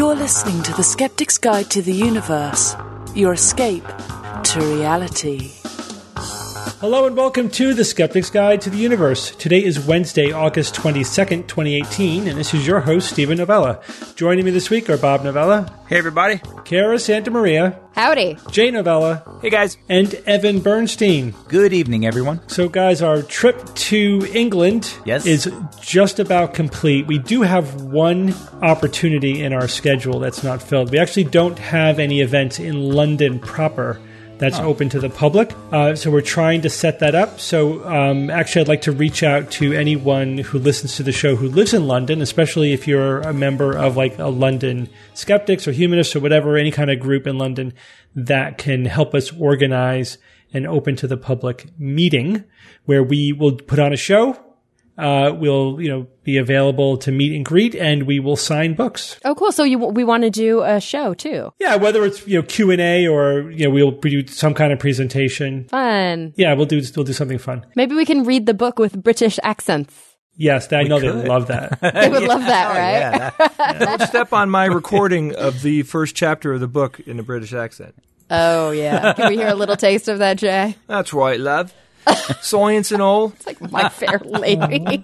You're listening to The Skeptic's Guide to the Universe, your escape to reality. Hello and welcome to The Skeptic's Guide to the Universe. Today is Wednesday, August 22nd, 2018, and this is your host, Stephen Novella. Joining me this week are Bob Novella. Hey, everybody. Cara Santa Maria. Howdy. Jay Novella. Hey, guys. And Evan Bernstein. Good evening, everyone. So, guys, our trip to England is just about complete. We do have one opportunity in our schedule that's not filled. We actually don't have any events in London proper that's open to the public. So we're trying to set that up. So actually, I'd like to reach out to anyone who listens to the show who lives in London, especially if you're a member of like a London Skeptics or Humanists or whatever, any kind of group in London that can help us organize an open to the public meeting where we will put on a show. We'll, be available to meet and greet, and we will sign books. Oh, cool. So we want to do a show too. Yeah, whether it's Q&A or we'll do some kind of presentation. Fun. Yeah, we'll do something fun. Maybe we can read the book with British accents. Yes, I know they'd love that. They would love that, right? Don't step on my recording of the first chapter of the book in a British accent. Oh yeah. Can we hear a little taste of that, Jay? That's right, love. Science and all. It's like My Fair Lady.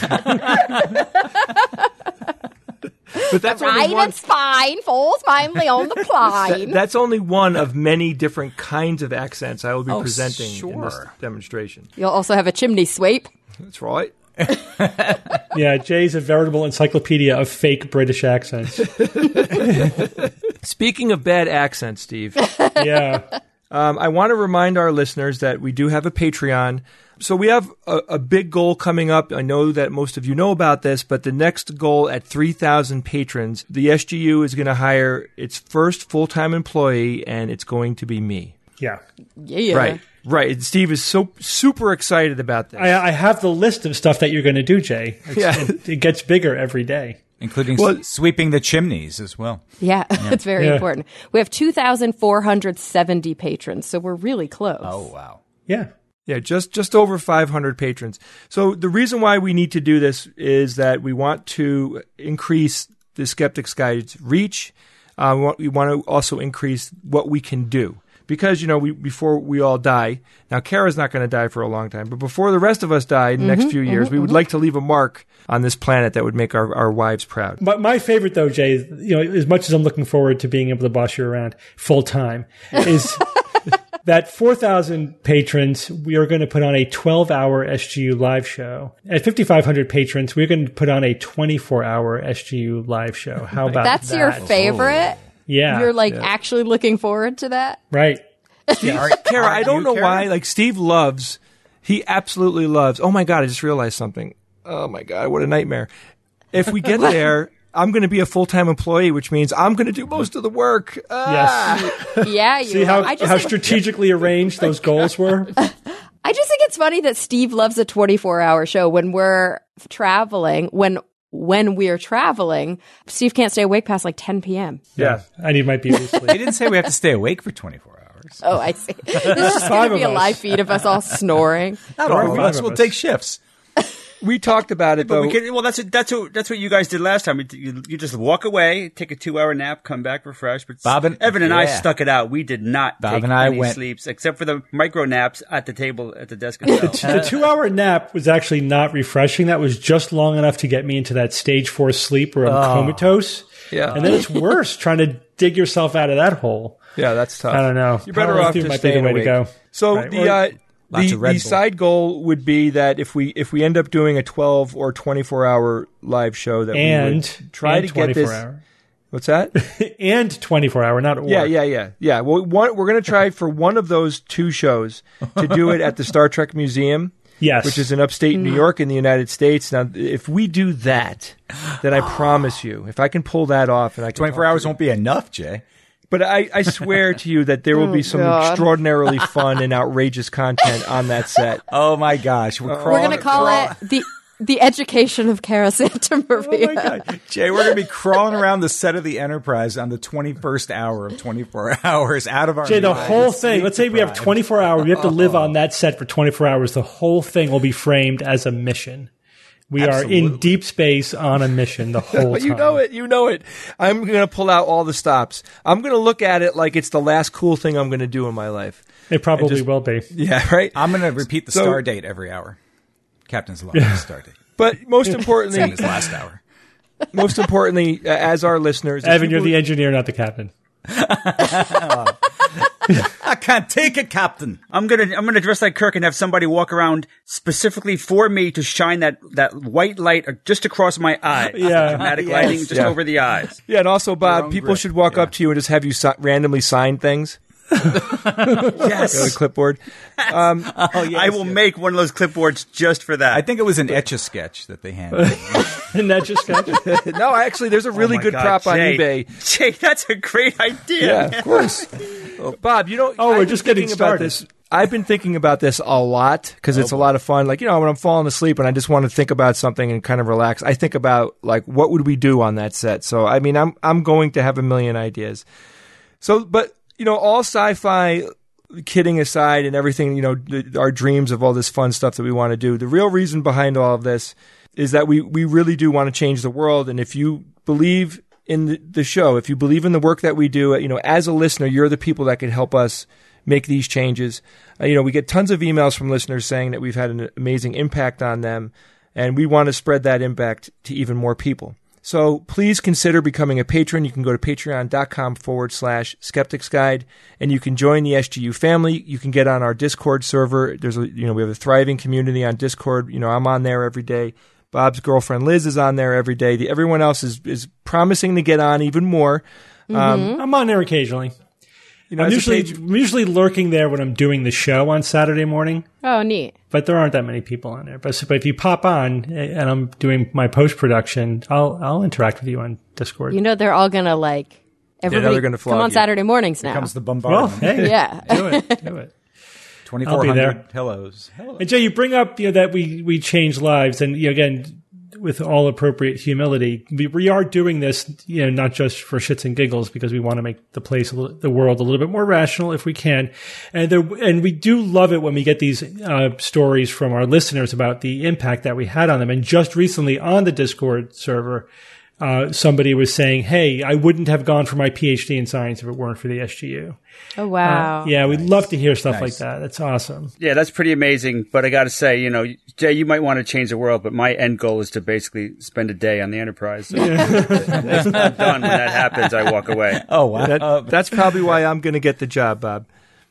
But that's only one. It's fine. Falls finally on the plane. That's only one of many different kinds of accents I will be presenting in this demonstration. You'll also have a chimney sweep. That's right. Yeah, Jay's a veritable encyclopedia of fake British accents. Speaking of bad accents, Steve. Yeah. I want to remind our listeners that we do have a Patreon. So we have a big goal coming up. I know that most of you know about this, but the next goal at 3,000 patrons, the SGU is going to hire its first full-time employee, and it's going to be me. Yeah. Yeah. Right. Steve is so super excited about this. I have the list of stuff that you're going to do, Jay. Yeah. It gets bigger every day. Including sweeping the chimneys as well. Yeah, it's very important. We have 2,470 patrons, so we're really close. Oh, wow. Yeah. Yeah, just over 500 patrons. So the reason why we need to do this is that we want to increase the Skeptic's Guide's reach. We want to also increase what we can do. Because, before we all die, now Kara's not going to die for a long time, but before the rest of us die in the next few years, we would like to leave a mark on this planet that would make our wives proud. But my favorite, though, Jay, as much as I'm looking forward to being able to boss you around full time, is that 4,000 patrons, we are going to put on a 12-hour SGU live show. At 5,500 patrons, we're going to put on a 24-hour SGU live show. How about that? That's your favorite? Yeah. You're actually looking forward to that? Right. Kara, I don't know why. Steve he absolutely loves. Oh my God, I just realized something. Oh my God, what a nightmare. If we get there, I'm going to be a full-time employee, which means I'm going to do most of the work. Yes. Yeah. See how strategically arranged those goals were? I just think it's funny that Steve loves a 24-hour show when we're traveling, when we're traveling, Steve can't stay awake past 10 p.m. Yeah. I need my beauty sleep. They didn't say we have to stay awake for 24 hours. Oh, I see. This is just going to be a live feed of us all snoring. Not all of us. We'll take shifts. We talked about it, though. That's what you guys did last time. You just walk away, take a 2-hour nap, come back refreshed. But Evan and I stuck it out. We did not take any sleeps, except for the micro naps at the table at the desk itself. The 2-hour nap was actually not refreshing. That was just long enough to get me into that stage 4 sleep where I'm comatose. Yeah. And then it's worse trying to dig yourself out of that hole. Yeah, that's tough. I don't know. You're better off just staying awake. So the side goal would be that if we end up doing a 12 or 24-hour live show, that we would try to get this. Hour. What's that? And 24-hour, not or. Yeah. Well, we're going to try for one of those two shows to do it at the Star Trek Museum. Yes. Which is in upstate New York in the United States. Now, if we do that, then I promise you, if I can pull that off, and 24 hours won't be enough, Jay. But I swear to you that there will be some extraordinarily fun and outrageous content on that set. Oh my gosh. We're going to call it the education of Cara Santa Maria. Oh my God. Jay, we're going to be crawling around the set of the Enterprise on the 21st hour of 24 hours out of our Jay, the whole thing, let's say we have 24 hours, we have to live on that set for 24 hours. The whole thing will be framed as a mission. We are in deep space on a mission the whole time. You know it. I'm going to pull out all the stops. I'm going to look at it like it's the last cool thing I'm going to do in my life. It probably will be. Yeah, right? I'm going to repeat the star date every hour. Captain's log star date. But most importantly... Same as last hour. Most importantly, as our listeners... Evan, you're the engineer, not the captain. I can't take it, Captain. I'm gonna dress like Kirk and have somebody walk around specifically for me to shine that white light just across my eye. Yeah, dramatic lighting just over the eyes. Yeah, and also, Bob, people should walk up to you and just have you randomly sign things. Yes, a clipboard. I will make one of those clipboards just for that. I think it was an Etch-a-Sketch that they handed. An Etch-a-Sketch? No, actually, there's a really good prop on eBay. Jay, that's a great idea. Yeah, of course. Bob, we're just getting started. About this. I've been thinking about this a lot because it's a lot of fun. Like, when I'm falling asleep and I just want to think about something and kind of relax, I think about, like, what would we do on that set? So, I mean, I'm going to have a million ideas. So, but, all sci-fi kidding aside and everything, our dreams of all this fun stuff that we want to do, the real reason behind all of this is that we really do want to change the world. And if you believe in the show, if you believe in the work that we do, as a listener, you're the people that can help us make these changes. We get tons of emails from listeners saying that we've had an amazing impact on them, and we want to spread that impact to even more people. So please consider becoming a patron. You can go to patreon.com/Skeptics Guide, and you can join the SGU family. You can get on our Discord server. We have a thriving community on Discord. I'm on there every day. Bob's girlfriend Liz is on there every day. Everyone else is promising to get on even more. I'm on there occasionally. I'm usually lurking there when I'm doing the show on Saturday morning. Oh, neat. But there aren't that many people on there. But if you pop on and I'm doing my post-production, I'll interact with you on Discord. They're all going to everybody gonna come on Saturday mornings now. Here comes the bombardment. Well, hey, yeah. Do it. 2,400 hellos. And Jay, you bring up that we change lives, and again, with all appropriate humility, we are doing this, not just for shits and giggles, because we want to make the world a little bit more rational if we can. And we do love it when we get these stories from our listeners about the impact that we had on them. And just recently on the Discord server, somebody was saying, hey, I wouldn't have gone for my PhD in science if it weren't for the SGU. Oh, wow. Yeah, we'd love to hear stuff like that. That's awesome. Yeah, that's pretty amazing. But I got to say, Jay, you might want to change the world, but my end goal is to basically spend a day on the Enterprise. So I'm done. When that happens, I walk away. Oh, wow. That's probably why I'm going to get the job, Bob.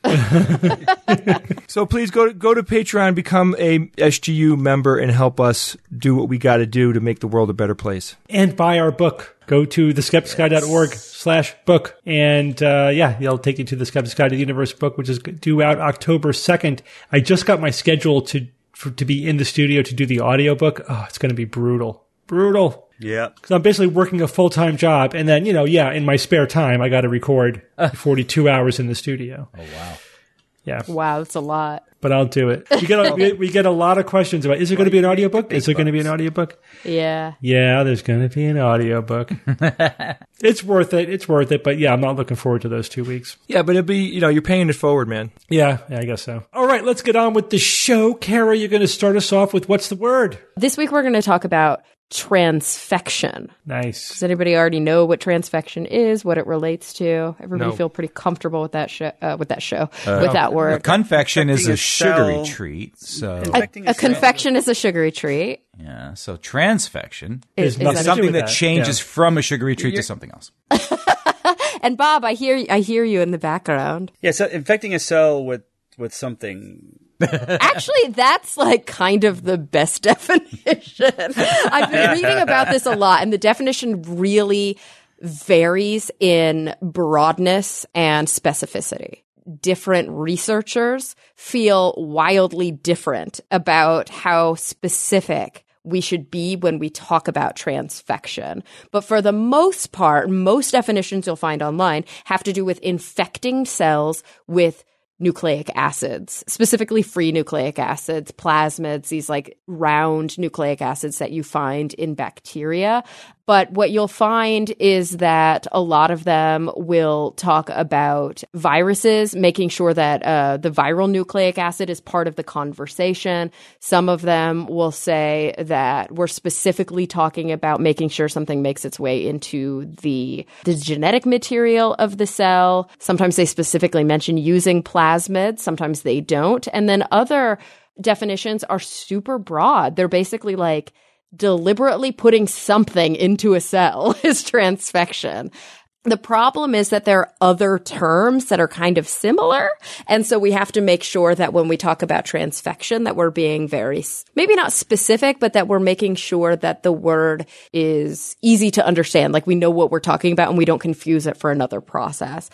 So please go to Patreon, become a SGU member, and help us do what we got to do to make the world a better place. And buy our book. Go to theskepticsguide.org/book. And it'll take you to the Skeptics Guide to the Universe book, which is due out October 2nd. I just got my schedule to be in the studio to do the audiobook. Oh, it's going to be brutal. Brutal. Yeah. Because I'm basically working a full-time job. And then, in my spare time, I got to record 42 hours in the studio. Oh, wow. Yeah. Wow, that's a lot. But I'll do it. We get a lot of questions about, is there going to be an audiobook? Is there going to be an audiobook? Yeah. Yeah, there's going to be an audiobook. It's worth it. But yeah, I'm not looking forward to those 2 weeks. Yeah, but it'd be, you're paying it forward, man. Yeah, I guess so. All right, let's get on with the show. Kara, you're going to start us off with what's the word? This week we're going to talk about transfection. Nice. Does anybody already know what transfection is, what it relates to? Everybody feel pretty comfortable with that with that word. Confection is a sugary treat. So a confection is a sugary treat. Yeah. So transfection is something that changes from a sugary treat to something else. And Bob, I hear you in the background. Yeah. So infecting a cell with something. Actually, that's kind of the best definition. I've been reading about this a lot, and the definition really varies in broadness and specificity. Different researchers feel wildly different about how specific we should be when we talk about transfection. But for the most part, most definitions you'll find online have to do with infecting cells with nucleic acids, specifically free nucleic acids, plasmids, these like round nucleic acids that you find in bacteria. But what you'll find is that a lot of them will talk about viruses, making sure that the viral nucleic acid is part of the conversation. Some of them will say that we're specifically talking about making sure something makes its way into the genetic material of the cell. Sometimes they specifically mention using plasmids. Sometimes they don't. And then other definitions are super broad. They're basically like, deliberately putting something into a cell is transfection. The problem is that there are other terms that are kind of similar. And so we have to make sure that when we talk about transfection, that we're being very, maybe not specific, but that we're making sure that the word is easy to understand. Like we know what we're talking about and we don't confuse it for another process.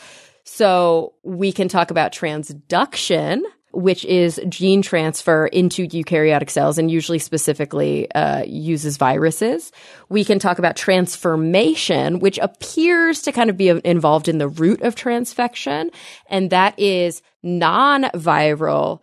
So we can talk about transduction, which is gene transfer into eukaryotic cells and usually specifically uses viruses. We can talk about transformation, which appears to kind of be involved in the root of transfection, and that is non-viral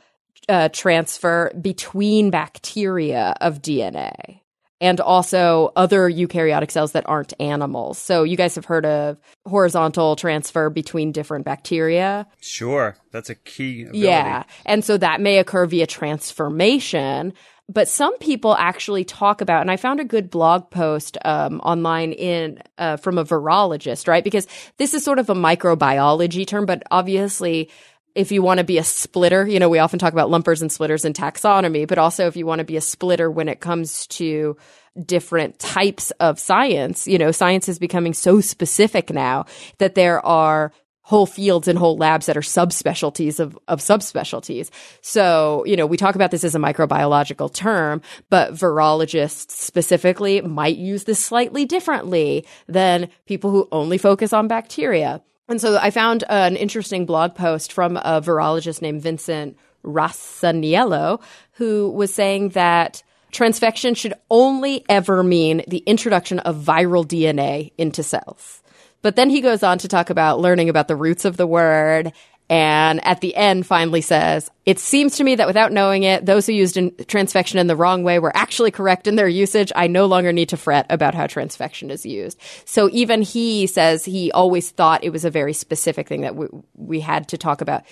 transfer between bacteria of DNA. And also other eukaryotic cells that aren't animals. So you guys have heard of horizontal transfer between different bacteria? Sure. That's a key ability. Yeah. And so that may occur via transformation. But some people actually talk about, and I found a good blog post online from a virologist, right? Because this is sort of a microbiology term, but obviously if you want to be a splitter, you know, we often talk about lumpers and splitters in taxonomy, but also if you want to be a splitter when it comes to different types of science, you know, science is becoming so specific now that there are whole fields and whole labs that are subspecialties of subspecialties. So, you know, we talk about this as a microbiological term, but virologists specifically might use this slightly differently than people who only focus on bacteria. And so I found an interesting blog post from a virologist named Vincent Rassaniello, who was saying that transfection should only ever mean the introduction of viral DNA into cells. But then he goes on to talk about learning about the roots of the word, and at the end finally says, it seems to me that without knowing it, those who used transfection in the wrong way were actually correct in their usage. I no longer need to fret about how transfection is used. So even he says he always thought it was a very specific thing that we had to talk about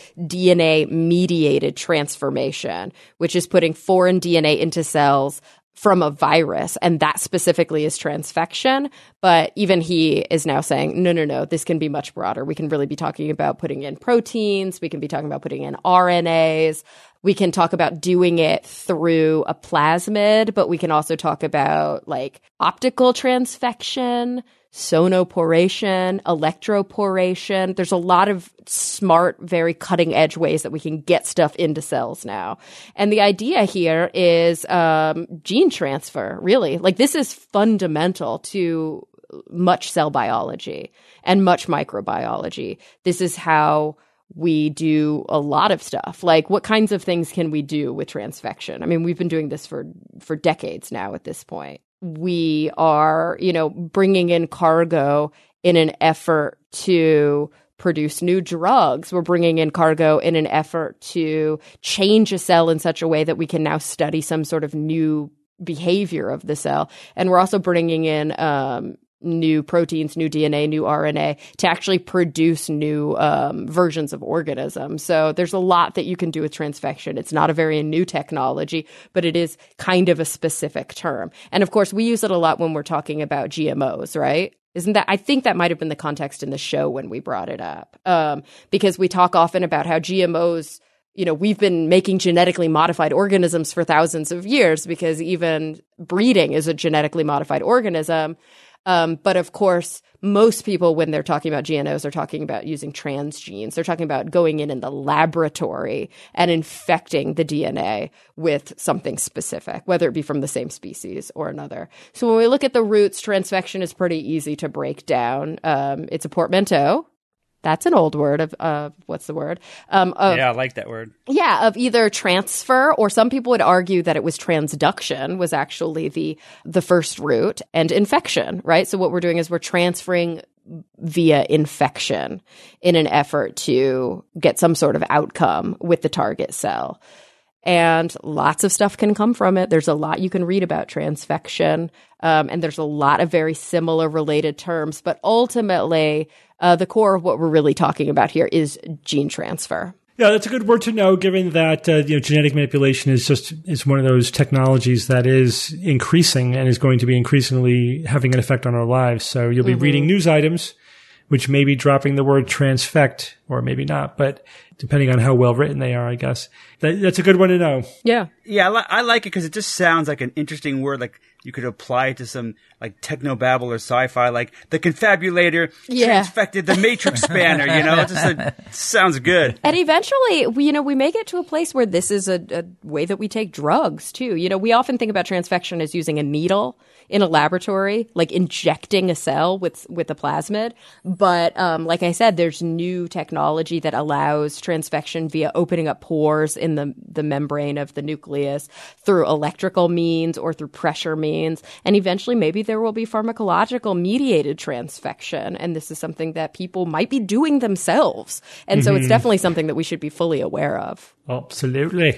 DNA-mediated transformation, which is putting foreign DNA into cells from a virus, and that specifically is transfection. But even he is now saying, no, this can be much broader. We can really be talking about putting in proteins. We can be talking about putting in RNAs. We can talk about doing it through a plasmid, but we can also talk about like optical transfection, sonoporation, electroporation. There's a lot of smart, very cutting edge ways that we can get stuff into cells now. And the idea here is gene transfer, really. Like this is fundamental to much cell biology and much microbiology. This is how we do a lot of stuff. Like what kinds of things can we do with transfection? I mean, we've been doing this for decades now at this point. We are, you know, bringing in cargo in an effort to produce new drugs. We're bringing in cargo in an effort to change a cell in such a way that we can now study some sort of new behavior of the cell. And we're also bringing in new proteins, new DNA, new RNA to actually produce new versions of organisms. So there's a lot that you can do with transfection. It's not a very new technology, but it is kind of a specific term. And of course, we use it a lot when we're talking about GMOs, right? Isn't that? I think that might have been the context in the show when we brought it up, because we talk often about how GMOs, you know, we've been making genetically modified organisms for thousands of years because even breeding is a genetically modified organism. But of course, most people, when they're talking about GMOs, are talking about using transgenes. They're talking about going in the laboratory and infecting the DNA with something specific, whether it be from the same species or another. So when we look at the roots, transfection is pretty easy to break down. It's a portmanteau. That's an old word of what's the word? Yeah, I like that word. Yeah, of either transfer, or some people would argue that it was transduction was actually the first root, and infection, right? So what we're doing is we're transferring via infection in an effort to get some sort of outcome with the target cell. And lots of stuff can come from it. There's a lot you can read about transfection, and there's a lot of very similar related terms. But ultimately, the core of what we're really talking about here is gene transfer. Yeah, that's a good word to know, given that genetic manipulation is one of those technologies that is increasing and is going to be increasingly having an effect on our lives. So you'll be reading news items which may be dropping the word transfect, or maybe not, but depending on how well written they are, I guess. That's a good one to know. Yeah. Yeah, I like it because it just sounds like an interesting word. Like you could apply it to some like technobabble or sci-fi, like the confabulator transfected the matrix spanner, it sounds good. And eventually, we may get to a place where this is a way that we take drugs too. We often think about transfection as using a needle in a laboratory, like injecting a cell with a plasmid. But like I said, there's new technology that allows transfection via opening up pores in the membrane of the nucleus through electrical means or through pressure means. And eventually, maybe there will be pharmacological mediated transfection. And this is something that people might be doing themselves. And so it's definitely something that we should be fully aware of. Absolutely.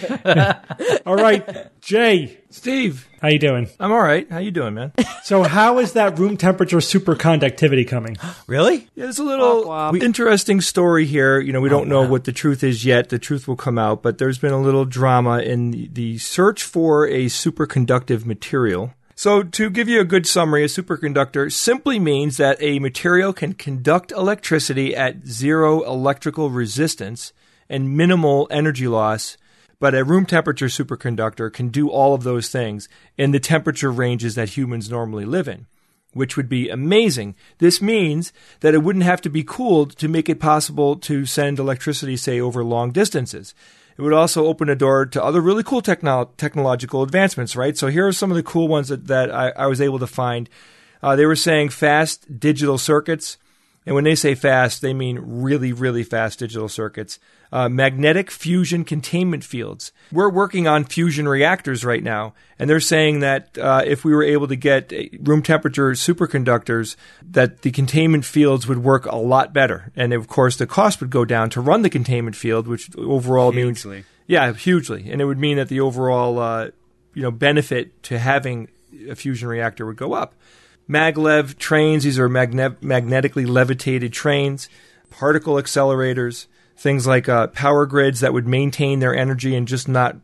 All right, Jay. Steve. How you doing? I'm all right. How you doing, man? So how is that room temperature superconductivity coming? Really? Yeah, there's a little interesting story here. We don't know what the truth is yet. The truth will come out, but there's been a little drama in the search for a superconductive material. So to give you a good summary, a superconductor simply means that a material can conduct electricity at zero electrical resistance and minimal energy loss, but a room temperature superconductor can do all of those things in the temperature ranges that humans normally live in, which would be amazing. This means that it wouldn't have to be cooled to make it possible to send electricity, say, over long distances. It would also open a door to other really cool technological advancements, right? So here are some of the cool ones that I was able to find. They were saying fast digital circuits. And when they say fast, they mean really, really fast digital circuits. Magnetic fusion containment fields. We're working on fusion reactors right now, and they're saying that if we were able to get room temperature superconductors, that the containment fields would work a lot better. And of course, the cost would go down to run the containment field, which overall means hugely. And it would mean that the overall benefit to having a fusion reactor would go up. Maglev trains, these are magnetically levitated trains, particle accelerators, things like power grids that would maintain their energy and just not,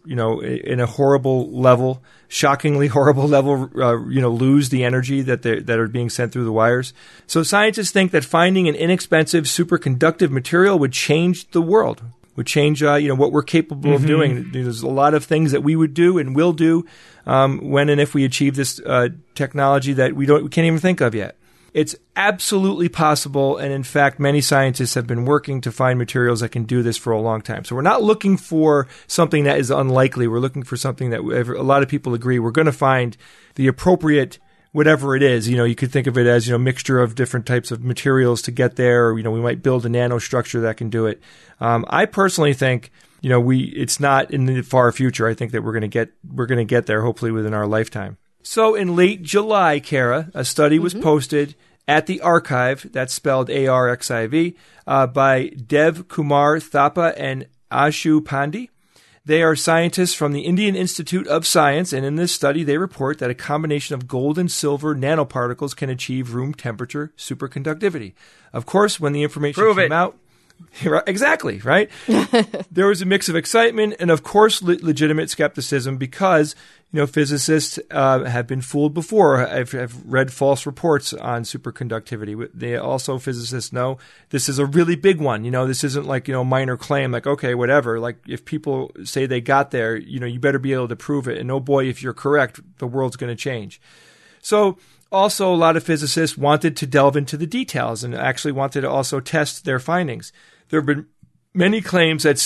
in a horrible level, shockingly horrible level, lose the energy that are being sent through the wires. So scientists think that finding an inexpensive superconductive material would change the world, would change, what we're capable of doing. There's a lot of things that we would do and will do when and if we achieve this technology that we can't even think of yet. It's absolutely possible, and in fact, many scientists have been working to find materials that can do this for a long time. So we're not looking for something that is unlikely. We're looking for something that a lot of people agree we're going to find the appropriate whatever it is. You could think of it as, a mixture of different types of materials to get there. Or, we might build a nanostructure that can do it. I personally think, it's not in the far future. I think that we're going to get there hopefully within our lifetime. So in late July, Kara, a study was posted at the Archive, that's spelled ARXIV, by Dev Kumar Thapa and Ashu Pandey. They are scientists from the Indian Institute of Science, and in this study they report that a combination of gold and silver nanoparticles can achieve room temperature superconductivity. Of course, when the information came out, exactly, right? There was a mix of excitement and, of course, legitimate skepticism because, physicists have been fooled before. I've read false reports on superconductivity. Physicists know this is a really big one. This isn't like, minor claim, like, okay, whatever. Like, if people say they got there, you better be able to prove it. And oh boy, if you're correct, the world's going to change. So, also, a lot of physicists wanted to delve into the details and actually wanted to also test their findings. There have been many claims that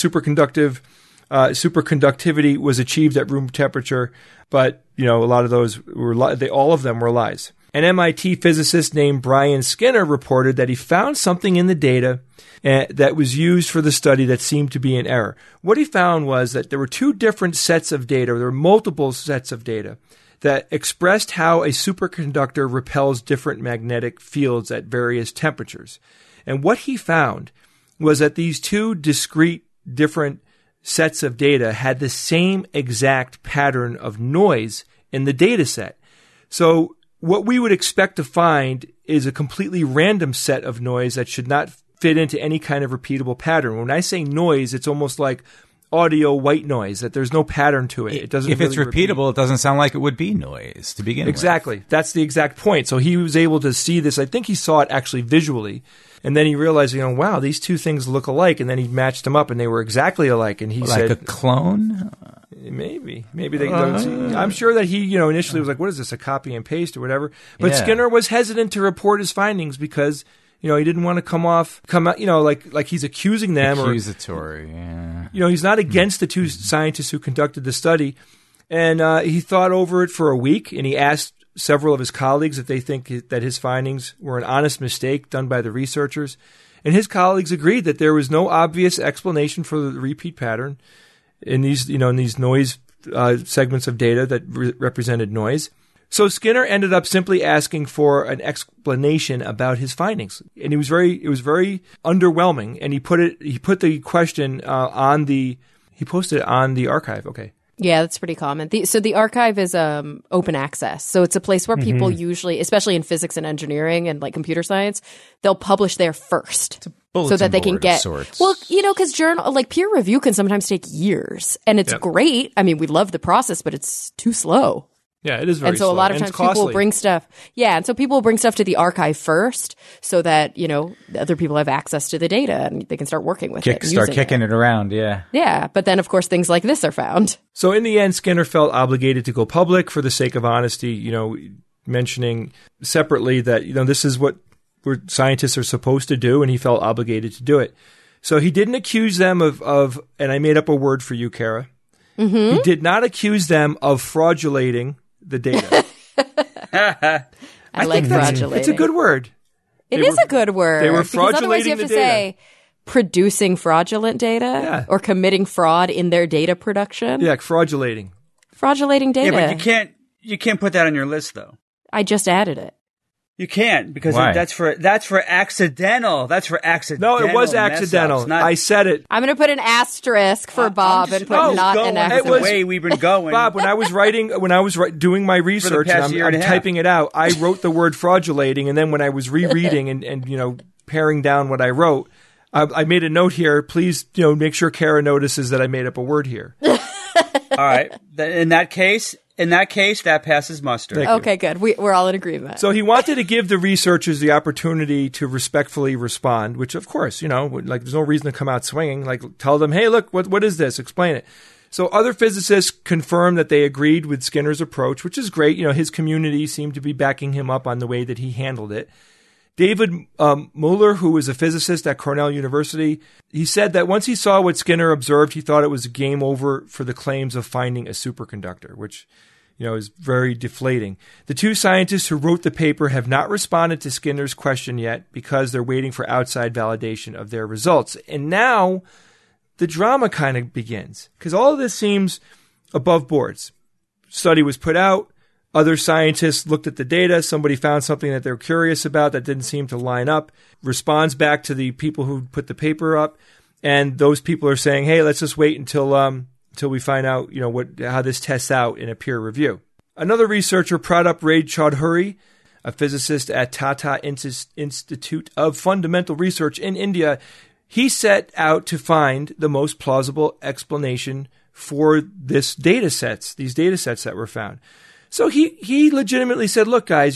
superconductivity was achieved at room temperature, but a lot of those all of them were lies. An MIT physicist named Brian Skinner reported that he found something in the data that was used for the study that seemed to be an error. What he found was that there were two different sets of data, or there were multiple sets of data that expressed how a superconductor repels different magnetic fields at various temperatures. And what he found was that these two discrete different sets of data had the same exact pattern of noise in the data set. So what we would expect to find is a completely random set of noise that should not fit into any kind of repeatable pattern. When I say noise, it's almost like audio white noise, that there's no pattern to it. It doesn't. If really it's repeatable, it doesn't sound like it would be noise to begin with. Exactly. That's the exact point. So he was able to see this. I think he saw it actually visually. And then he realized, wow, these two things look alike. And then he matched them up, and they were exactly alike. And he said, like a clone? Maybe they don't. I'm sure that he, initially was like, what is this, a copy and paste or whatever? But Skinner was hesitant to report his findings because, he didn't want to come out, like he's accusing them. Accusatory, yeah. He's not against the two scientists who conducted the study. And he thought over it for a week, and he asked several of his colleagues if they think that his findings were an honest mistake done by the researchers. And his colleagues agreed that there was no obvious explanation for the repeat pattern in these, in these noise segments of data that represented noise. So Skinner ended up simply asking for an explanation about his findings, and it was very underwhelming. And he put the question he posted it on the archive. Okay. Yeah, that's pretty common. So the archive is open access. So it's a place where people usually, especially in physics and engineering and like computer science, they'll publish there first. So that they can get, because peer review can sometimes take years, and it's great. I mean, we love the process, but it's too slow. Yeah, it is very slow. And so a lot of times people will bring stuff. Yeah, and so people will bring stuff to the archive first so that, other people have access to the data and they can start working with it. Start kicking it around, yeah. Yeah, but then, of course, things like this are found. So in the end, Skinner felt obligated to go public for the sake of honesty, mentioning separately that, this is what scientists are supposed to do, and he felt obligated to do it. So he didn't accuse them of and I made up a word for you, Kara. Mm-hmm. He did not accuse them of fraudulating the data. I like fraudulating. It's a good word. It is a good word. They were fraudulating otherwise you have to say producing fraudulent data or committing fraud in their data production. Yeah, fraudulating data. Yeah, but you can't put that on your list though. I just added it. You can't because that's for accidental. That's for accidental. No, it was accidental. I said it. I'm going to put an asterisk for Bob and put not an accident. It was the way we've been going. Bob, when I was doing my research and I'm typing it out, I wrote the word fraudulating, and then when I was rereading and paring down what I wrote, I made a note here. Please, make sure Kara notices that I made up a word here. All right. In that case, that passes muster. Okay, good. We're all in agreement. So he wanted to give the researchers the opportunity to respectfully respond, which, of course, there's no reason to come out swinging. Like, tell them, hey, look, what is this? Explain it. So other physicists confirmed that they agreed with Skinner's approach, which is great. His community seemed to be backing him up on the way that he handled it. David Muller, who was a physicist at Cornell University, he said that once he saw what Skinner observed, he thought it was game over for the claims of finding a superconductor, which is very deflating. The two scientists who wrote the paper have not responded to Skinner's question yet because they're waiting for outside validation of their results. And now the drama kind of begins because all of this seems above boards. Study was put out. Other scientists looked at the data. Somebody found something that they're curious about that didn't seem to line up, responds back to the people who put the paper up. And those people are saying, hey, let's just wait until we find out, how this tests out in a peer review. Another researcher, Pradap Ray Chaudhuri, a physicist at Tata Institute of Fundamental Research in India, he set out to find the most plausible explanation for these data sets that were found. So he legitimately said, look, guys,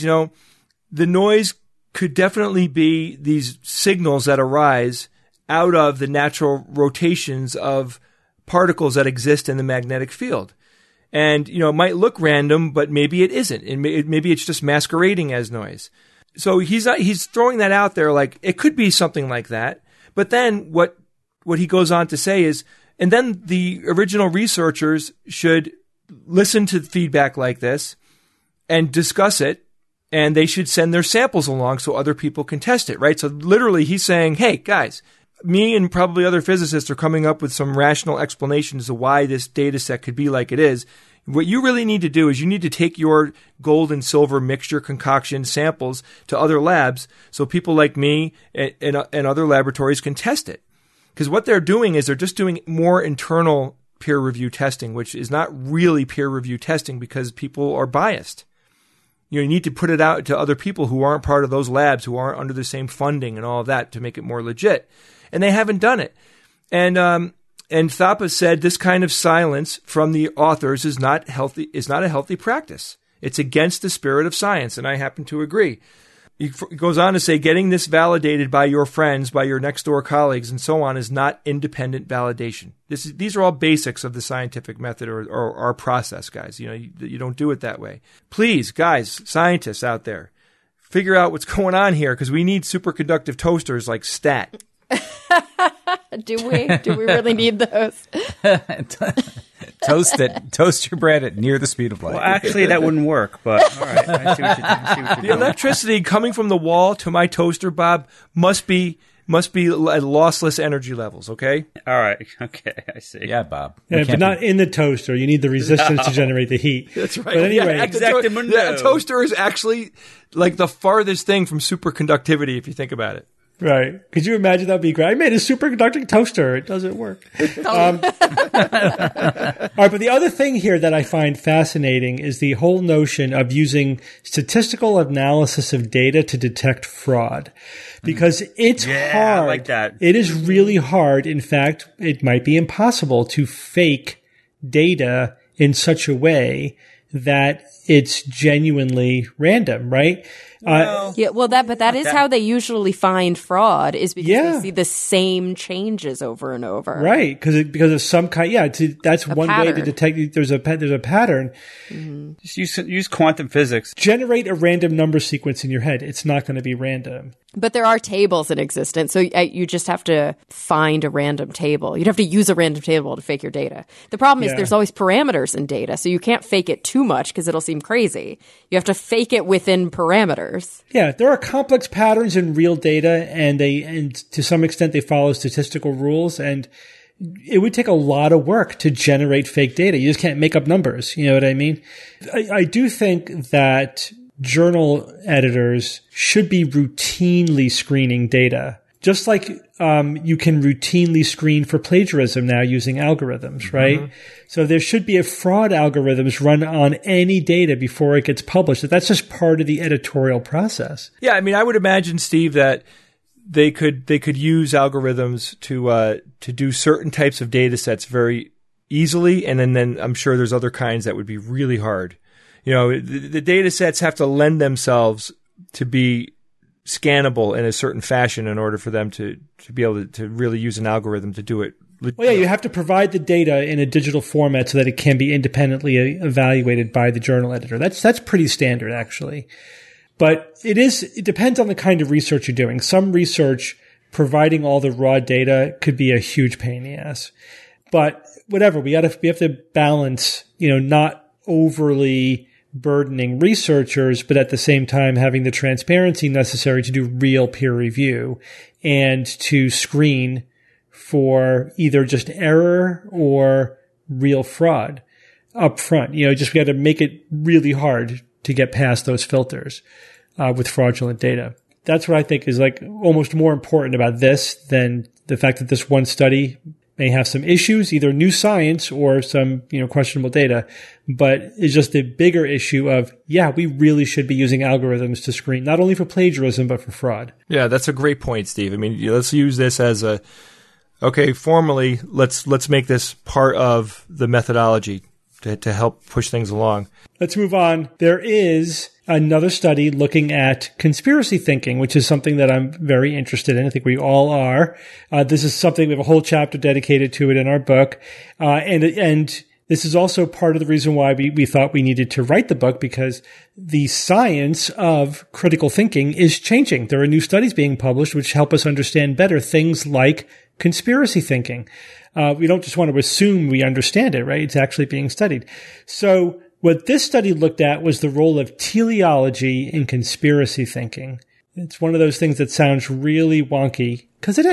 the noise could definitely be these signals that arise out of the natural rotations of particles that exist in the magnetic field. And, it might look random, but maybe it isn't. And maybe it's just masquerading as noise. So he's throwing that out there like it could be something like that. But then what he goes on to say is, and then the original researchers should listen to feedback like this and discuss it, and they should send their samples along so other people can test it, right? So literally he's saying, hey, guys, me and probably other physicists are coming up with some rational explanations of why this data set could be like it is. What you really need to do is you need to take your gold and silver mixture concoction samples to other labs so people like me and other laboratories can test it. Because what they're doing is they're just doing more internal peer review testing, which is not really peer review testing because people are biased. You need to put it out to other people who aren't part of those labs, who aren't under the same funding and all of that to make it more legit. And they haven't done it. And Thapa said this kind of silence from the authors is not healthy. Is not a healthy practice. It's against the spirit of science, and I happen to agree. He goes on to say getting this validated by your friends, by your next door colleagues, and so on is not independent validation. These are all basics of the scientific method or our process, guys. You don't do it that way. Please, guys, scientists out there, figure out what's going on here because we need superconductive toasters like STAT. Do we? Do we really need those? Toast your bread at near the speed of light. Well, actually, that wouldn't work, but all right. I see what you're doing. The electricity coming from the wall to my toaster, Bob, must be at lossless energy levels, okay? All right. Okay, I see. Yeah, Bob. Yeah, but not in the toaster. You need the resistance to generate the heat. That's right. But anyway, the toaster is actually like the farthest thing from superconductivity if you think about it. Right. Could you imagine? That'd be great. I made a superconducting toaster. It doesn't work. All right. But the other thing here that I find fascinating is the whole notion of using statistical analysis of data to detect fraud. Because it's hard. I like that. It is really hard. In fact, it might be impossible to fake data in such a way that it's genuinely random, right? That is how they usually find fraud is because they see the same changes over and over. Right. Because of some kind. Yeah. That's one pattern. way to detect. There's a pattern. Mm-hmm. Just use quantum physics. Generate a random number sequence in your head. It's not going to be random. But there are tables in existence, so you just have to find a random table. You'd have to use a random table to fake your data. The problem is there's always parameters in data, so you can't fake it too much because it'll seem crazy. You have to fake it within parameters. Yeah, there are complex patterns in real data, and to some extent they follow statistical rules, and it would take a lot of work to generate fake data. You just can't make up numbers. You know what I mean? I do think that journal editors should be routinely screening data, just like you can routinely screen for plagiarism now using algorithms, right? Mm-hmm. So there should be a fraud algorithms run on any data before it gets published. That's just part of the editorial process. Yeah, I mean, I would imagine, Steve, that they could use algorithms to do certain types of data sets very easily, and then I'm sure there's other kinds that would be really hard. The data sets have to lend themselves to be scannable in a certain fashion in order for them to be able to really use an algorithm to do it. Well, yeah, you have to provide the data in a digital format so that it can be independently evaluated by the journal editor. That's pretty standard, actually. But it depends on the kind of research you're doing. Some research providing all the raw data could be a huge pain in the ass. But whatever, we have to balance, not overly burdening researchers, but at the same time having the transparency necessary to do real peer review and to screen for either just error or real fraud up front. We got to make it really hard to get past those filters with fraudulent data. That's what I think is like almost more important about this than the fact that this one study may have some issues, either new science or some, questionable data, but it's just a bigger issue of, we really should be using algorithms to screen not only for plagiarism, but for fraud. Yeah, that's a great point, Steve. I mean, let's use this as formally, let's make this part of the methodology to help push things along. Let's move on. There is another study looking at conspiracy thinking, which is something that I'm very interested in. I think we all are. This is something, we have a whole chapter dedicated to it in our book. And this is also part of the reason why we thought we needed to write the book, because the science of critical thinking is changing. There are new studies being published which help us understand better things like conspiracy thinking. We don't just want to assume we understand it, right? It's actually being studied. So what this study looked at was the role of teleology in conspiracy thinking. It's one of those things that sounds really wonky, because it is.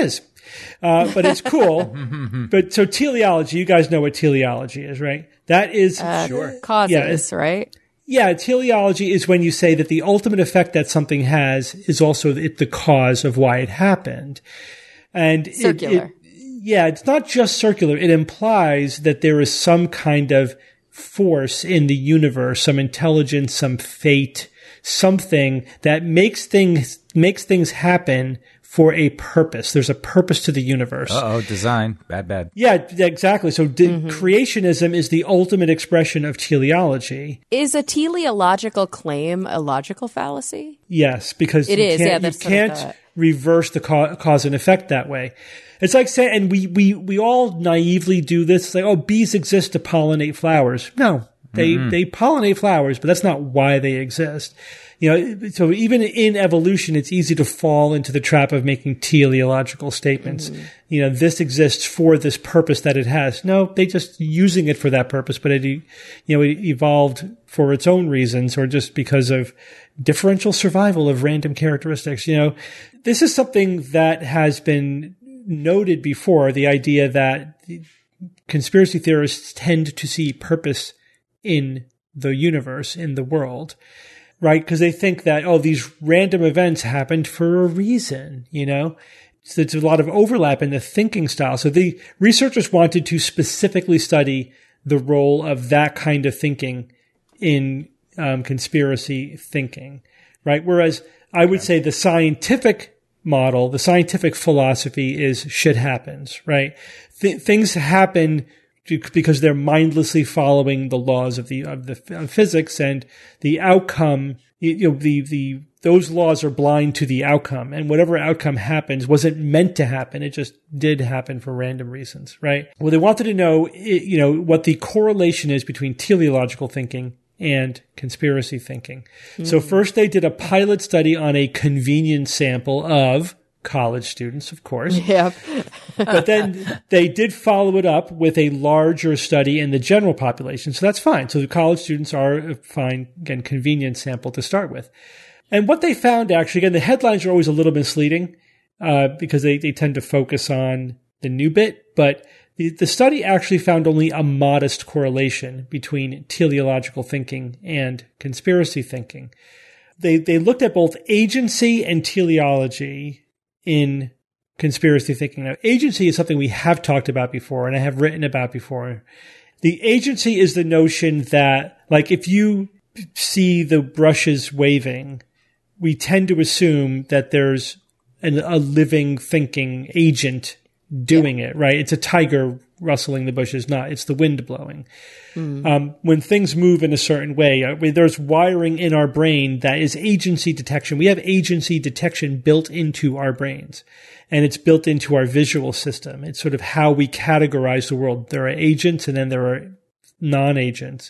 But it's cool. But so teleology, you guys know what teleology is, right? That is causes, right? Yeah, teleology is when you say that the ultimate effect that something has is also the cause of why it happened. And circular. It's not just circular. It implies that there is some kind of force in the universe, some intelligence, some fate, something that makes things happen for a purpose. There's a purpose to the universe. Design. Bad. Yeah, exactly. So creationism is the ultimate expression of teleology. Is a teleological claim a logical fallacy? Yes, because you can't reverse the cause and effect that way. It's like saying, and we all naively do this, it's like, bees exist to pollinate flowers. No, they pollinate flowers, but that's not why they exist. So even in evolution, it's easy to fall into the trap of making teleological statements. This exists for this purpose that it has. No, they just using it for that purpose, but it evolved for its own reasons or just because of differential survival of random characteristics. This is something that has been noted before, the idea that conspiracy theorists tend to see purpose in the universe, in the world. Right? Because they think that, these random events happened for a reason, So there's a lot of overlap in the thinking style. So the researchers wanted to specifically study the role of that kind of thinking in conspiracy thinking, right? Whereas I would say the scientific model, the scientific philosophy is shit happens, right? Things happen because they're mindlessly following the laws of physics, and the outcome, those laws are blind to the outcome, and whatever outcome happens wasn't meant to happen. It just did happen for random reasons, right? Well, they wanted to know, what the correlation is between teleological thinking and conspiracy thinking. So first they did a pilot study on a convenience sample of college students, of course. Yep. But then they did follow it up with a larger study in the general population. So that's fine. So the college students are a fine, again, convenience sample to start with. And what they found, actually, again, the headlines are always a little misleading because they tend to focus on the new bit. But the study actually found only a modest correlation between teleological thinking and conspiracy thinking. They looked at both agency and teleology in conspiracy thinking. Now, agency is something we have talked about before and I have written about before. The agency is the notion that, like, if you see the brushes waving, we tend to assume that there's a living, thinking agent doing it, right? It's a tiger rustling the bushes, it's the wind blowing. When things move in a certain way, there's wiring in our brain that is agency detection. We have agency detection built into our brains, and it's built into our visual system. It's sort of how we categorize the world. There are agents and then there are non-agents.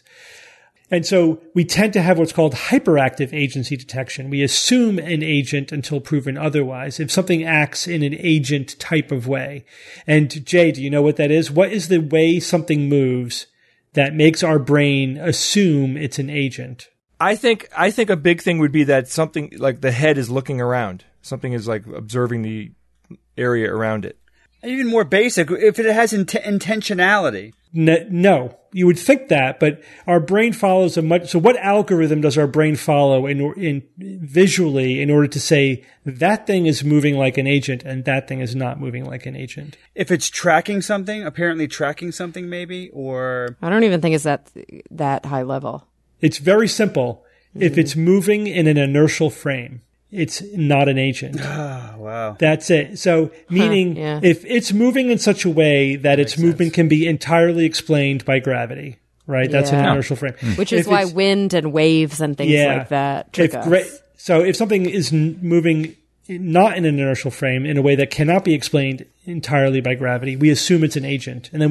And so we tend to have what's called hyperactive agency detection. We assume an agent until proven otherwise, if something acts in an agent type of way. And Jay, do you know what that is? What is the way something moves that makes our brain assume it's an agent? I think a big thing would be that something like the head is looking around. Something is like observing the area around it. Even more basic, if it has intentionality. No, you would think that, but our brain follows so what algorithm does our brain follow in visually in order to say that thing is moving like an agent and that thing is not moving like an agent? If it's apparently tracking something maybe, or... I don't even think it's that high level. It's very simple. If it's moving in an inertial frame, it's not an agent. Oh, wow. That's it. So, meaning if it's moving in such a way that its movement can be entirely explained by gravity, right? That's an inertial frame. Which is why wind and waves and things like that trick us. So if something is moving not in an inertial frame in a way that cannot be explained entirely by gravity, we assume it's an agent. And then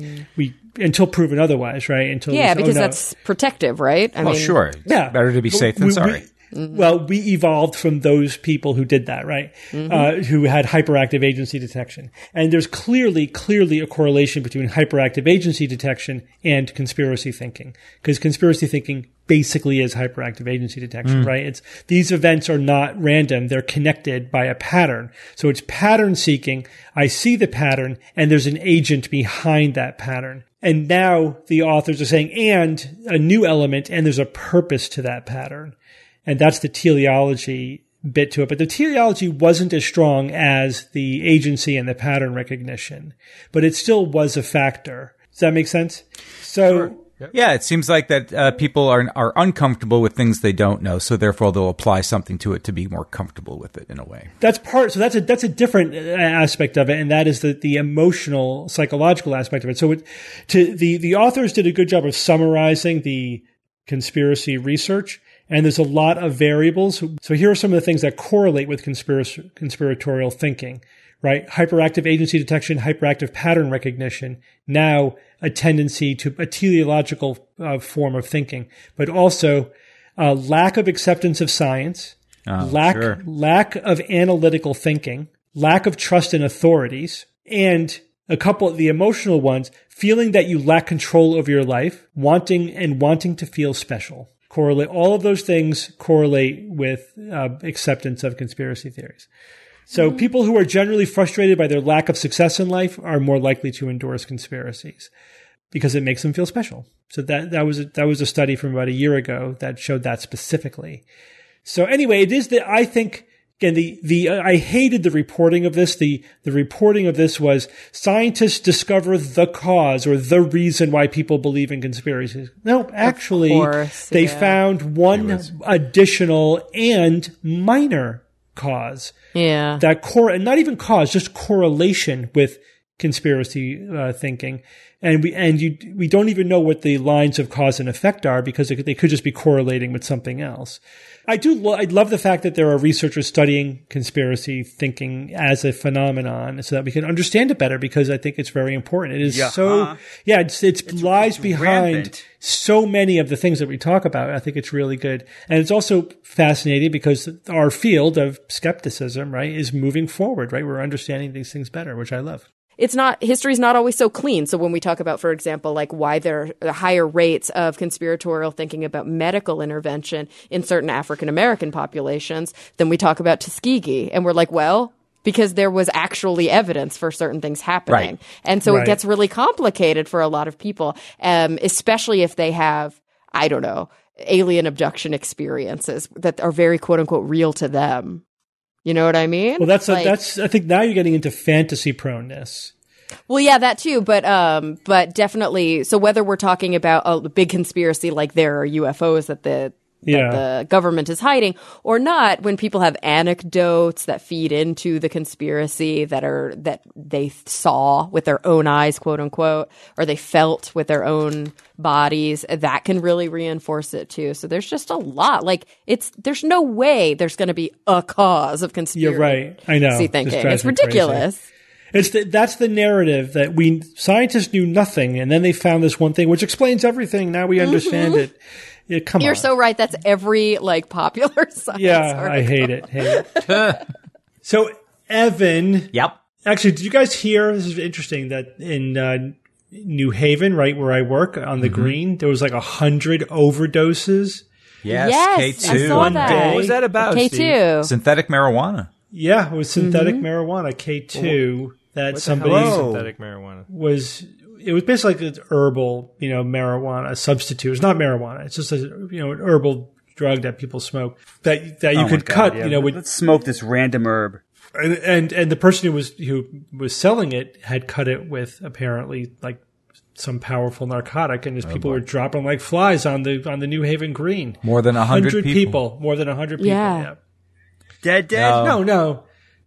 we until proven otherwise, right? Because that's protective, right? Sure. It's better to be safe than sorry. Well, we evolved from those people who did that, right? Who had hyperactive agency detection. And there's clearly a correlation between hyperactive agency detection and conspiracy thinking. Because conspiracy thinking basically is hyperactive agency detection, right? These events are not random. They're connected by a pattern. So it's pattern seeking. I see the pattern and there's an agent behind that pattern. And now the authors are saying, and a new element, and there's a purpose to that pattern. And that's the teleology bit to it. But the teleology wasn't as strong as the agency and the pattern recognition, but it still was a factor. Does that make sense? So, sure. Yep. Yeah, it seems like that people are uncomfortable with things they don't know, so therefore they'll apply something to it to be more comfortable with it in a way. So that's a different aspect of it, and that is the emotional, psychological aspect of it. So the authors did a good job of summarizing the conspiracy research. And there's a lot of variables. So here are some of the things that correlate with conspiratorial thinking, right? Hyperactive agency detection, hyperactive pattern recognition, now a tendency to a teleological form of thinking, but also lack of acceptance of science, lack of analytical thinking, lack of trust in authorities, and a couple of the emotional ones, feeling that you lack control over your life, wanting to feel special. All of those things correlate with acceptance of conspiracy theories. So people who are generally frustrated by their lack of success in life are more likely to endorse conspiracies because it makes them feel special. So that was a study from about a year ago that showed that specifically. So anyway, it is I think. Again, I hated the reporting of this. The reporting of this was scientists discover the cause or the reason why people believe in conspiracies. No, actually, they found one additional and minor cause. Yeah. Not even cause, just correlation with conspiracy thinking. And we don't even know what the lines of cause and effect are because they could just be correlating with something else. I love the fact that there are researchers studying conspiracy thinking as a phenomenon so that we can understand it better because I think it's very important. It is it lies behind rampant. So many of the things that we talk about. I think it's really good. And it's also fascinating because our field of skepticism, right, is moving forward, right? We're understanding these things better, which I love. History's not always so clean. So when we talk about, for example, like why there are higher rates of conspiratorial thinking about medical intervention in certain African-American populations, then we talk about Tuskegee. And we're like, well, because there was actually evidence for certain things happening. Right. And so it gets really complicated for a lot of people, especially if they have, I don't know, alien abduction experiences that are very quote unquote real to them. You know what I mean? Well, that's I think now you're getting into fantasy proneness. Well, yeah, that too, but definitely. So whether we're talking about a big conspiracy like there are UFOs that the government is hiding or not, when people have anecdotes that feed into the conspiracy that they saw with their own eyes, quote unquote, or they felt with their own bodies, that can really reinforce it too. So there's just a lot. Like there's no way there's going to be a cause of conspiracy. You're right. I know. Thinking it's ridiculous. That's the narrative that scientists knew nothing, and then they found this one thing which explains everything. Now we understand it. Yeah, You're so right. That's every popular science. Yeah, article. I hate it. So, Evan. Yep. Actually, did you guys hear? This is interesting that in New Haven, right where I work on the Green, there was 100 overdoses. Yes, K2. I saw that. What was that about? K2. Steve? Synthetic marijuana. Yeah, it was synthetic marijuana, K2. That somebody synthetic marijuana It was basically like an herbal, marijuana substitute. It's not marijuana. It's just an herbal drug that people smoke that you could cut. Yeah. Let's smoke this random herb. And the person who was selling it had cut it with apparently some powerful narcotic, and people were dropping like flies on the New Haven Green. More than 100 people. More than 100 people. Yeah. Dead. No.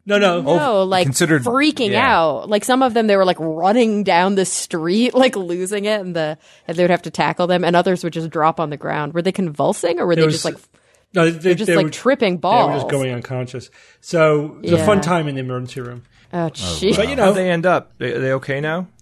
Considered freaking out. Like some of them, they were running down the street, losing it, and they would have to tackle them, and others would just drop on the ground. Were they convulsing, or were they just No, they were tripping balls? They were just going unconscious. So it was a fun time in the emergency room. Oh, jeez. But how'd they end up? They okay now?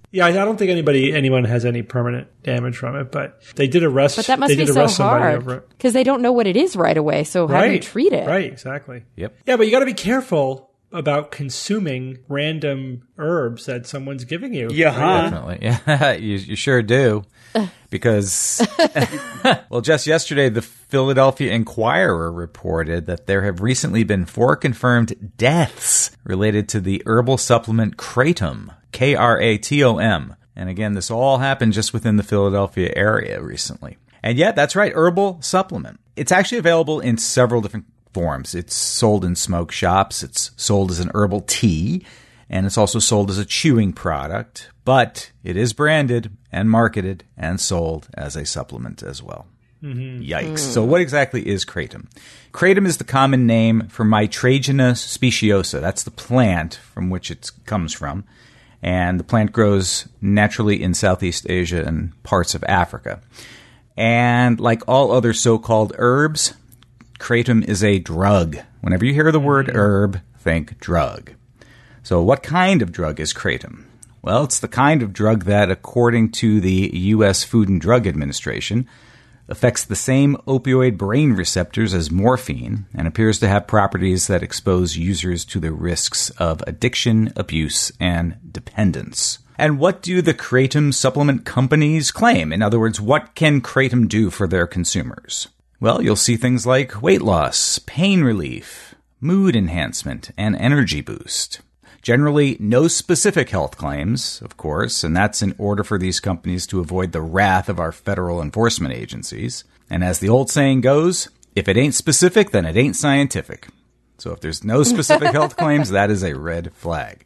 Yeah, I don't think anyone has any permanent damage from it, but they did arrest. But that must be so hard because they don't know what it is right away. So how do you treat it? Right, exactly. Yep. Yeah, but you got to be careful about consuming random herbs that someone's giving you. Yeah, definitely. Yeah, you sure do. Because, well, just yesterday, the Philadelphia Inquirer reported that there have recently been 4 confirmed deaths related to the herbal supplement Kratom, Kratom. And again, this all happened just within the Philadelphia area recently. And yet, that's right, herbal supplement. It's actually available in several different forms. It's sold in smoke shops. It's sold as an herbal tea. And it's also sold as a chewing product, but it is branded and marketed and sold as a supplement as well. Mm-hmm. Yikes. So what exactly is Kratom? Kratom is the common name for Mitragina speciosa. That's the plant from which it comes from. And the plant grows naturally in Southeast Asia and parts of Africa. And like all other so-called herbs, Kratom is a drug. Whenever you hear the word herb, think drug. So what kind of drug is Kratom? Well, it's the kind of drug that, according to the U.S. Food and Drug Administration, affects the same opioid brain receptors as morphine and appears to have properties that expose users to the risks of addiction, abuse, and dependence. And what do the Kratom supplement companies claim? In other words, what can Kratom do for their consumers? Well, you'll see things like weight loss, pain relief, mood enhancement, and energy boost. Generally, no specific health claims, of course, and that's in order for these companies to avoid the wrath of our federal enforcement agencies. And as the old saying goes, if it ain't specific, then it ain't scientific. So if there's no specific health claims, that is a red flag.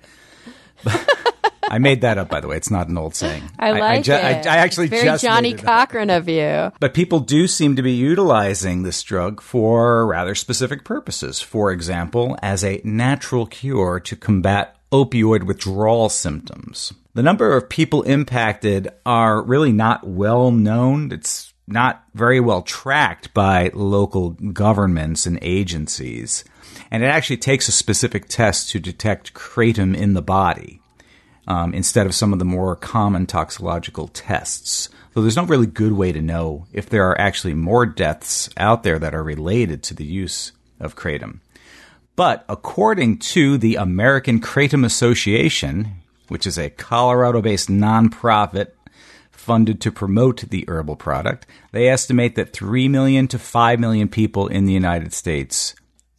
I made that up, by the way. It's not an old saying. I like it. I actually very just Johnny Cochran of you. But people do seem to be utilizing this drug for rather specific purposes. For example, as a natural cure to combat opioid withdrawal symptoms. The number of people impacted are really not well known. It's not very well tracked by local governments and agencies. And it actually takes a specific test to detect Kratom in the body. Instead of some of the more common toxicological tests. So there's no really good way to know if there are actually more deaths out there that are related to the use of Kratom. But according to the American Kratom Association, which is a Colorado-based nonprofit funded to promote the herbal product, they estimate that 3 million to 5 million people in the United States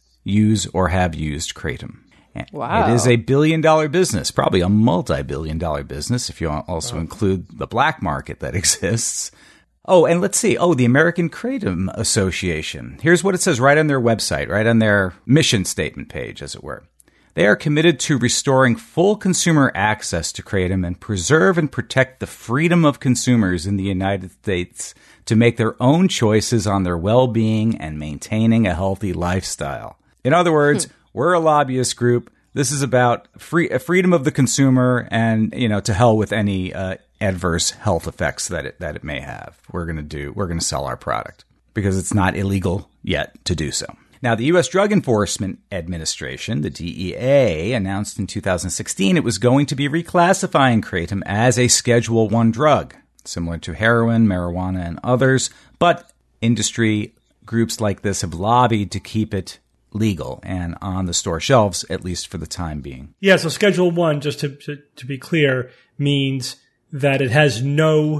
use or have used Kratom. Wow. It is a billion-dollar business, probably a multi-billion-dollar business if you also include the black market that exists. Oh, and let's see. Oh, the American Kratom Association. Here's what it says right on their website, right on their mission statement page, as it were. They are committed to restoring full consumer access to Kratom and preserve and protect the freedom of consumers in the United States to make their own choices on their well-being and maintaining a healthy lifestyle. In other words, we're a lobbyist group. This is about freedom of the consumer and, to hell with any adverse health effects that it may have. We're going to sell our product because it's not illegal yet to do so. Now, the U.S. Drug Enforcement Administration, the DEA, announced in 2016 it was going to be reclassifying Kratom as a Schedule I drug, similar to heroin, marijuana, and others. But industry groups like this have lobbied to keep it legal and on the store shelves, at least for the time being. Yeah, so Schedule 1, just to be clear, means that it has no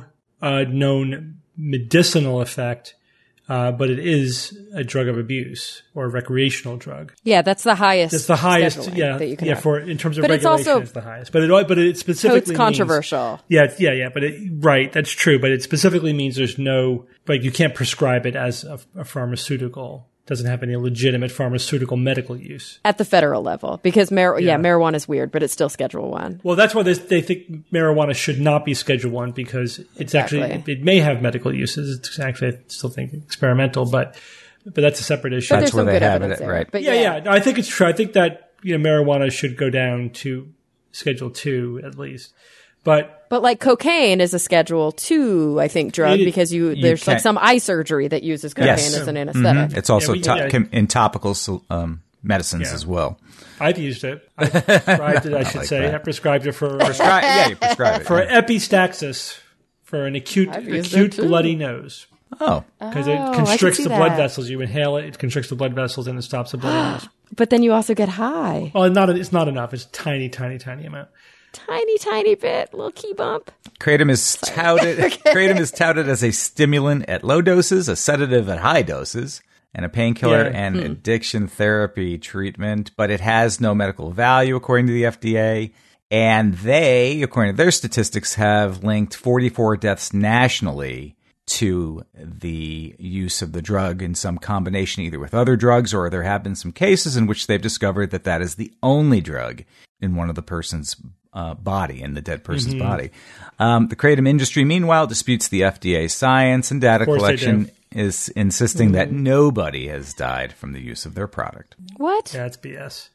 known medicinal effect, but it is a drug of abuse or a recreational drug. Yeah, that's the highest. It's the highest, that you can have. For in terms of but regulation, it's the highest. But it specifically so it's controversial. Means, yeah. But right, that's true. But it specifically means there's no you can't prescribe it as a pharmaceutical. Doesn't have any legitimate pharmaceutical medical use at the federal level because marijuana is weird, but it's still Schedule 1. Well, that's why they think marijuana should not be Schedule 1 because it's actually it may have medical uses. It's actually, I still think, experimental, but that's a separate issue. But that's where they have it, right? But No, I think it's true. I think that marijuana should go down to Schedule 2 at least, but like cocaine is a Schedule 2, I think, drug because there's like some eye surgery that uses cocaine as an anesthetic. Mm-hmm. It's also in topical medicines as well. I've used it. I prescribed it, I should say. I prescribed it for... you prescribe it. For epistaxis, for an acute bloody nose. Oh. Because it constricts the blood vessels. You inhale it constricts the blood vessels, and it stops the bloody nose. But then you also get high. Oh, it's not enough. It's a tiny, tiny, tiny amount. Tiny bit, little key bump. Kratom is touted as a stimulant at low doses, a sedative at high doses, and a painkiller and addiction therapy treatment, but it has no medical value according to the FDA. And they, according to their statistics, have linked 44 deaths nationally to the use of the drug in some combination, either with other drugs, or there have been some cases in which they've discovered that that is the only drug in one of the person's body, in the dead person's body. The kratom industry, meanwhile, disputes the FDA science, and data collection is insisting that nobody has died from the use of their product. What? That's BS.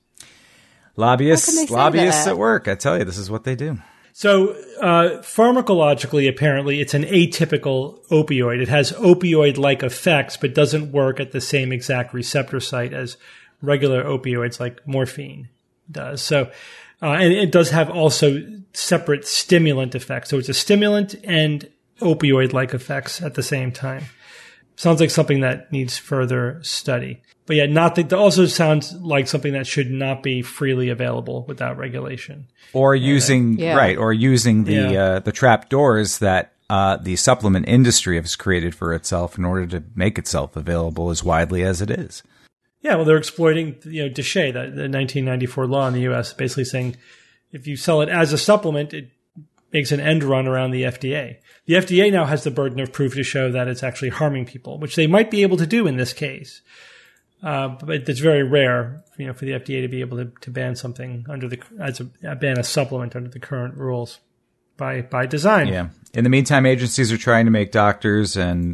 Lobbyists at work. I tell you, this is what they do. So pharmacologically, apparently, it's an atypical opioid. It has opioid-like effects, but doesn't work at the same exact receptor site as regular opioids like morphine does. So, and it does have also separate stimulant effects. So it's a stimulant and opioid-like effects at the same time. Sounds like something that needs further study. But yeah, that also sounds like something that should not be freely available without regulation. Or using the trap doors that the supplement industry has created for itself in order to make itself available as widely as it is. Yeah, well, they're exploiting, DSHEA, the 1994 law in the U.S., basically saying if you sell it as a supplement, it makes an end run around the FDA. The FDA now has the burden of proof to show that it's actually harming people, which they might be able to do in this case. But it's very rare, for the FDA to be able to ban something ban a supplement under the current rules by design. Yeah. In the meantime, agencies are trying to make doctors and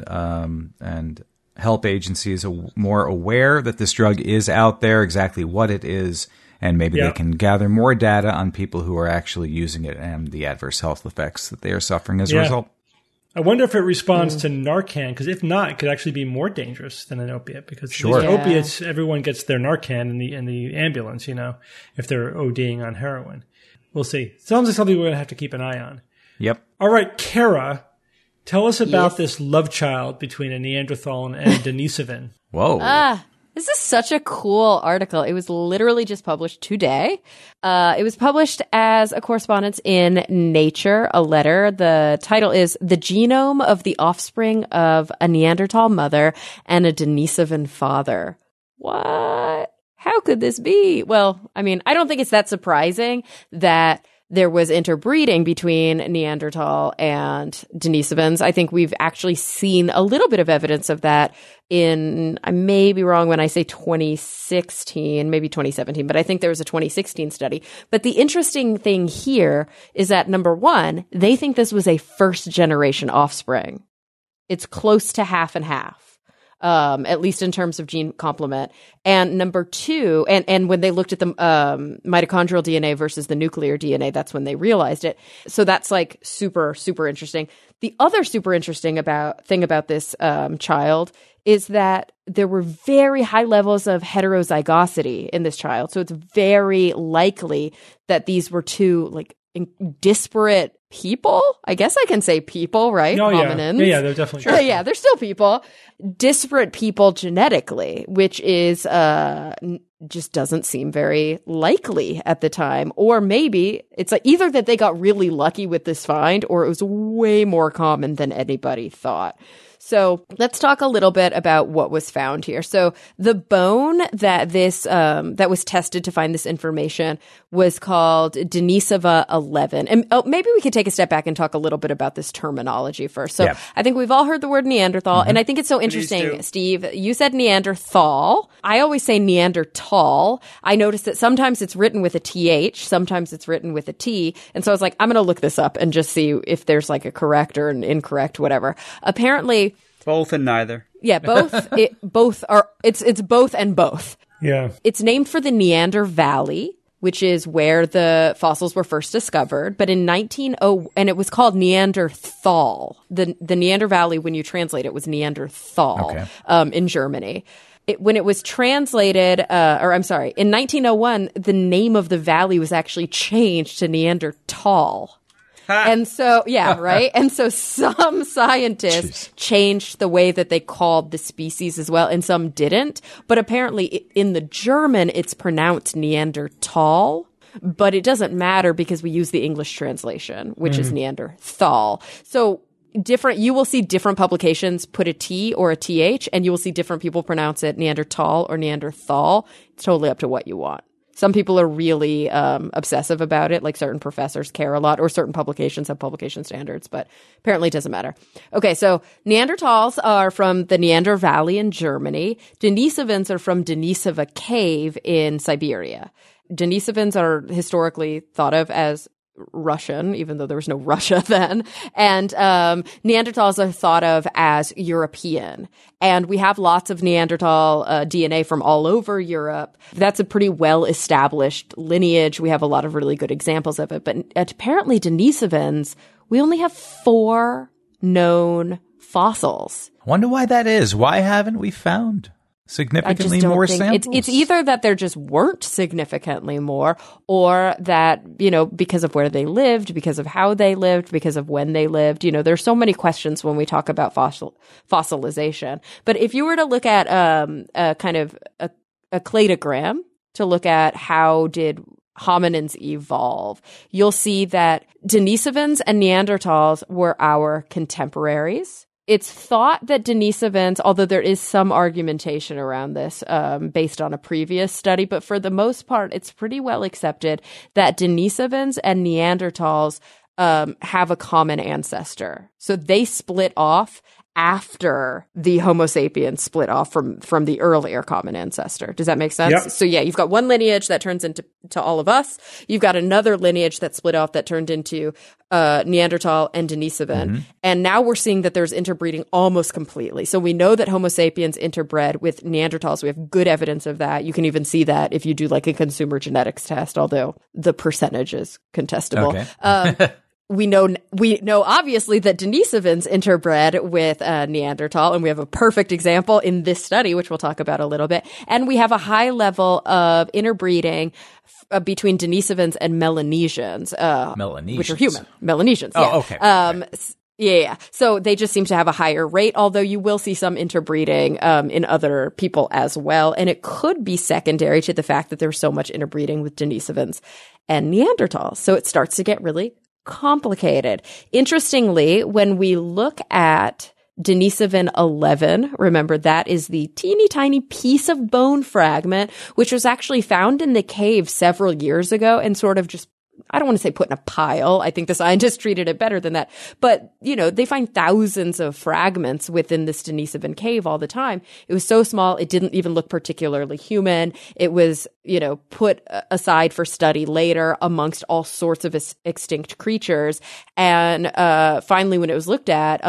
help agencies more aware that this drug is out there, exactly what it is, and maybe they can gather more data on people who are actually using it and the adverse health effects that they are suffering as a result. I wonder if it responds to Narcan, because if not, it could actually be more dangerous than an opiate. Because opiates, everyone gets their Narcan in the ambulance, if they're ODing on heroin. We'll see. Sounds like something we're going to have to keep an eye on. Yep. All right, Kara, tell us about this love child between a Neanderthal and a Denisovan. Whoa. This is such a cool article. It was literally just published today. It was published as a correspondence in Nature, a letter. The title is The Genome of the Offspring of a Neanderthal Mother and a Denisovan Father. What? How could this be? Well, I don't think it's that surprising that there was interbreeding between Neanderthal and Denisovans. I think we've actually seen a little bit of evidence of that I may be wrong when I say 2016, maybe 2017, but I think there was a 2016 study. But the interesting thing here is that, number one, they think this was a first generation offspring. It's close to half and half. At least in terms of gene complement. And number two, and when they looked at the mitochondrial DNA versus the nuclear DNA, that's when they realized it. So that's like super, super interesting. The other super interesting thing about this child is that there were very high levels of heterozygosity in this child. So it's very likely that these were two disparate people. I guess I can say people, right? Oh, Hominins. Yeah, they're definitely sure. Yeah, they're still people. Disparate people genetically, which is just doesn't seem very likely at the time. Or maybe it's either that they got really lucky with this find, or it was way more common than anybody thought. So let's talk a little bit about what was found here. So the bone that that was tested to find this information was called Denisova 11. And maybe we could take a step back and talk a little bit about this terminology first. So I think we've all heard the word Neanderthal, and I think it's so interesting, Steve. You said Neanderthal. I always say Neanderthal. I noticed that sometimes it's written with a TH, sometimes it's written with a T. And so I was like, I'm going to look this up and just see if there's a correct or an incorrect, whatever. Apparently, both and neither. Yeah, both. It's both and both. Yeah. It's named for the Neander Valley, which is where the fossils were first discovered. But in and it was called Neanderthal. The Neander Valley, when you translate it, was Neanderthal in Germany. when it was translated, in 1901, the name of the valley was actually changed to Neanderthal. And so, yeah, right? And so some scientists changed the way that they called the species as well, and some didn't. But apparently in the German, it's pronounced Neanderthal. But it doesn't matter because we use the English translation, which is Neanderthal. So you will see different publications put a T or a TH, and you will see different people pronounce it Neanderthal or Neanderthal. It's totally up to what you want. Some people are really obsessive about it, like certain professors care a lot, or certain publications have publication standards, but apparently it doesn't matter. Okay, so Neanderthals are from the Neander Valley in Germany. Denisovans are from Denisova Cave in Siberia. Denisovans are historically thought of as Russian, even though there was no Russia then. And Neanderthals are thought of as European. And we have lots of Neanderthal DNA from all over Europe. That's a pretty well-established lineage. We have a lot of really good examples of it. But apparently Denisovans, we only have 4 known fossils. I wonder why that is. Why haven't we found significantly more samples? It's either that there just weren't significantly more, or that, because of where they lived, because of how they lived, because of when they lived. There's so many questions when we talk about fossilization. But if you were to look at a kind of a cladogram to look at how did hominins evolve, you'll see that Denisovans and Neanderthals were our contemporaries. It's thought that Denisovans, although there is some argumentation around this based on a previous study, but for the most part, it's pretty well accepted that Denisovans and Neanderthals have a common ancestor. So they split off after the Homo sapiens split off from the earlier common ancestor. Does that make sense? Yep. So yeah, you've got one lineage that turns into all of us. You've got another lineage that split off that turned into Neanderthal and Denisovan. Mm-hmm. And now we're seeing that there's interbreeding almost completely. So we know that Homo sapiens interbred with Neanderthals. We have good evidence of that. You can even see that if you do like a consumer genetics test, although the percentage is contestable. Okay. We know obviously that Denisovans interbred with Neanderthal, and we have a perfect example in this study, which we'll talk about a little bit. And we have a high level of interbreeding between Denisovans and Melanesians, which are human. Melanesians. Oh, yeah. okay. Yeah. So they just seem to have a higher rate, although you will see some interbreeding in other people as well. And it could be secondary to the fact that there's so much interbreeding with Denisovans and Neanderthals. So it starts to get really complicated. Interestingly, when we look at Denisovan 11, remember that is the teeny tiny piece of bone fragment, which was actually found in the cave several years ago and sort of just, I don't want to say put in a pile. I think the scientists treated it better than that. But, they find thousands of fragments within this Denisovan cave all the time. It was so small, it didn't even look particularly human. It was, put aside for study later amongst all sorts of extinct creatures. And finally, when it was looked at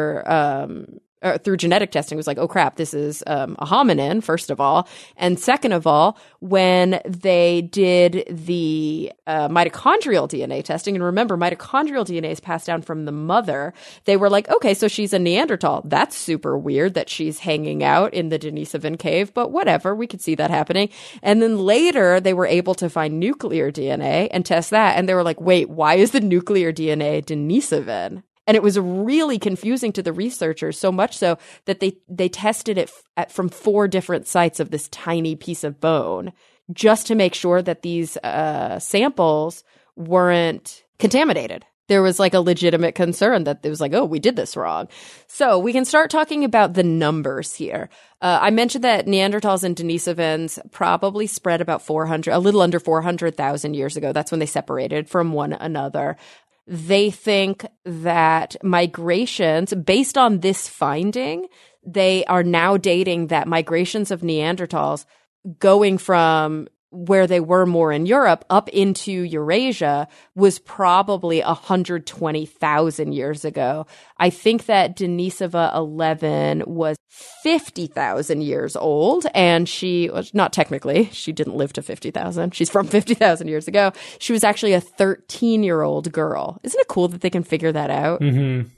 through genetic testing, it was like, oh crap, this is a hominin, first of all. And second of all, when they did the mitochondrial DNA testing, and remember, mitochondrial DNA is passed down from the mother, they were like, okay, so she's a Neanderthal. That's super weird that she's hanging out in the Denisovan cave, but whatever, we could see that happening. And then later, they were able to find nuclear DNA and test that, and they were like, wait, why is the nuclear DNA Denisovan? And it was really confusing to the researchers, so much so that they tested it from 4 different sites of this tiny piece of bone just to make sure that these samples weren't contaminated. There was like a legitimate concern that it was like, oh, we did this wrong. So we can start talking about the numbers here. I mentioned that Neanderthals and Denisovans probably spread about a little under 400,000 years ago. That's when they separated from one another. They think that migrations, based on this finding, they are now dating that migrations of Neanderthals going from where they were more in Europe up into Eurasia was probably 120,000 years ago. I think that Denisova 11 was 50,000 years old, and she was not technically, she didn't live to 50,000. She's from 50,000 years ago. She was actually a 13-year-old girl. Isn't it cool that they can figure that out? Mm-hmm.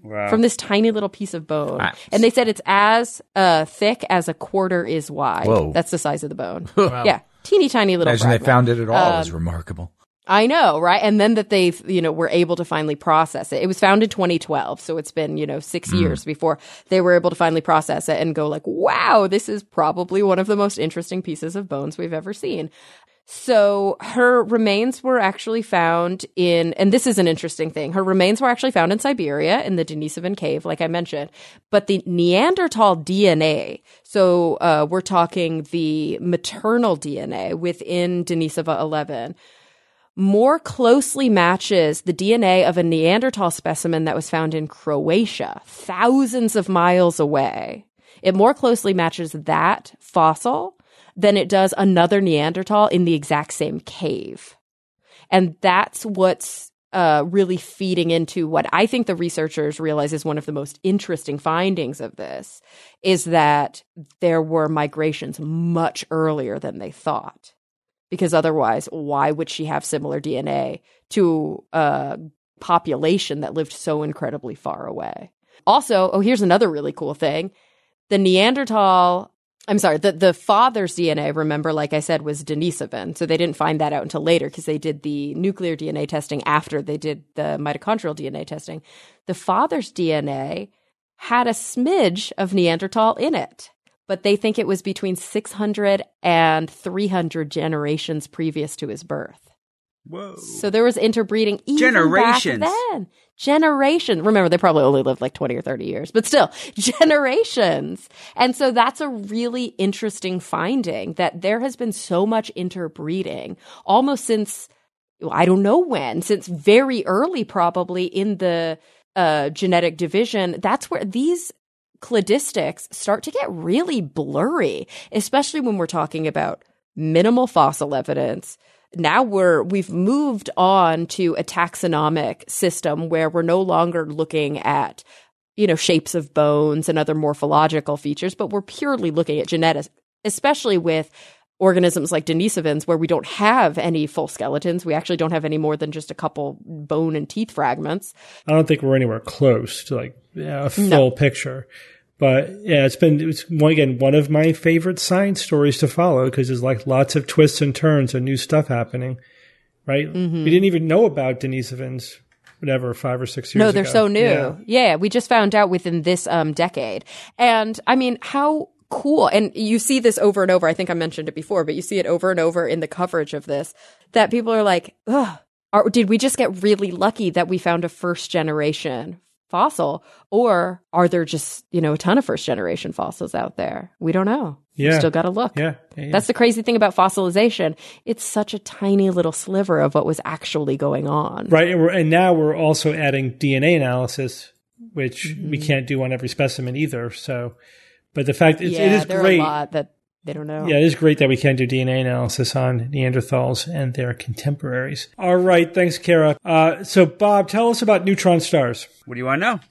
from this tiny little piece of bone. Wow. And they said it's as thick as a quarter is wide. Whoa. That's the size of the bone. Wow. Yeah, teeny tiny little fragment. Imagine they found it at all is remarkable. I know, right? And then that they, were able to finally process it. It was found in 2012, so it's been, 6 years before they were able to finally process it and go like, wow, this is probably one of the most interesting pieces of bones we've ever seen. So her remains were actually found and this is an interesting thing, her remains were actually found in Siberia in the Denisovan cave, like I mentioned. But the Neanderthal DNA, so we're talking the maternal DNA within Denisova 11, more closely matches the DNA of a Neanderthal specimen that was found in Croatia, thousands of miles away. It more closely matches that fossil than it does another Neanderthal in the exact same cave. And that's what's really feeding into what I think the researchers realize is one of the most interesting findings of this, is that there were migrations much earlier than they thought. Because otherwise, why would she have similar DNA to a population that lived so incredibly far away? Also, here's another really cool thing. The father's DNA, remember, like I said, was Denisovan. So they didn't find that out until later because they did the nuclear DNA testing after they did the mitochondrial DNA testing. The father's DNA had a smidge of Neanderthal in it, but they think it was between 600 and 300 generations previous to his birth. Whoa. So there was interbreeding even back then. Generations. Remember, they probably only lived like 20 or 30 years, but still, generations. And so that's a really interesting finding, that there has been so much interbreeding almost since, I don't know when, since very early probably in the genetic division. That's where these cladistics start to get really blurry, especially when we're talking about minimal fossil evidence. Now we've moved on to a taxonomic system where we're no longer looking at, shapes of bones and other morphological features, but we're purely looking at genetics, especially with organisms like Denisovans, where we don't have any full skeletons. We actually don't have any more than just a couple bone and teeth fragments. I don't think we're anywhere close to a full picture. But yeah, it's one of my favorite science stories to follow, because there's lots of twists and turns and new stuff happening, right? Mm-hmm. We didn't even know about Denisovans, 5 or 6 years ago. No, they're so new. Yeah, we just found out within this decade. And I mean, how cool. And you see this over and over. I think I mentioned it before, but you see it over and over in the coverage of this, that people are like, did we just get really lucky that we found a first generation fossil, or are there just, a ton of first generation fossils out there? We don't know. Yeah. You still got to look. Yeah. That's the crazy thing about fossilization. It's such a tiny little sliver of what was actually going on. Right. And now we're also adding DNA analysis, which we can't do on every specimen either. So, but the fact it is there great. Are a lot that they don't know. Yeah, it is great that we can do DNA analysis on Neanderthals and their contemporaries. All right. Thanks, Kara. So, Bob, tell us about neutron stars. What do you want to know?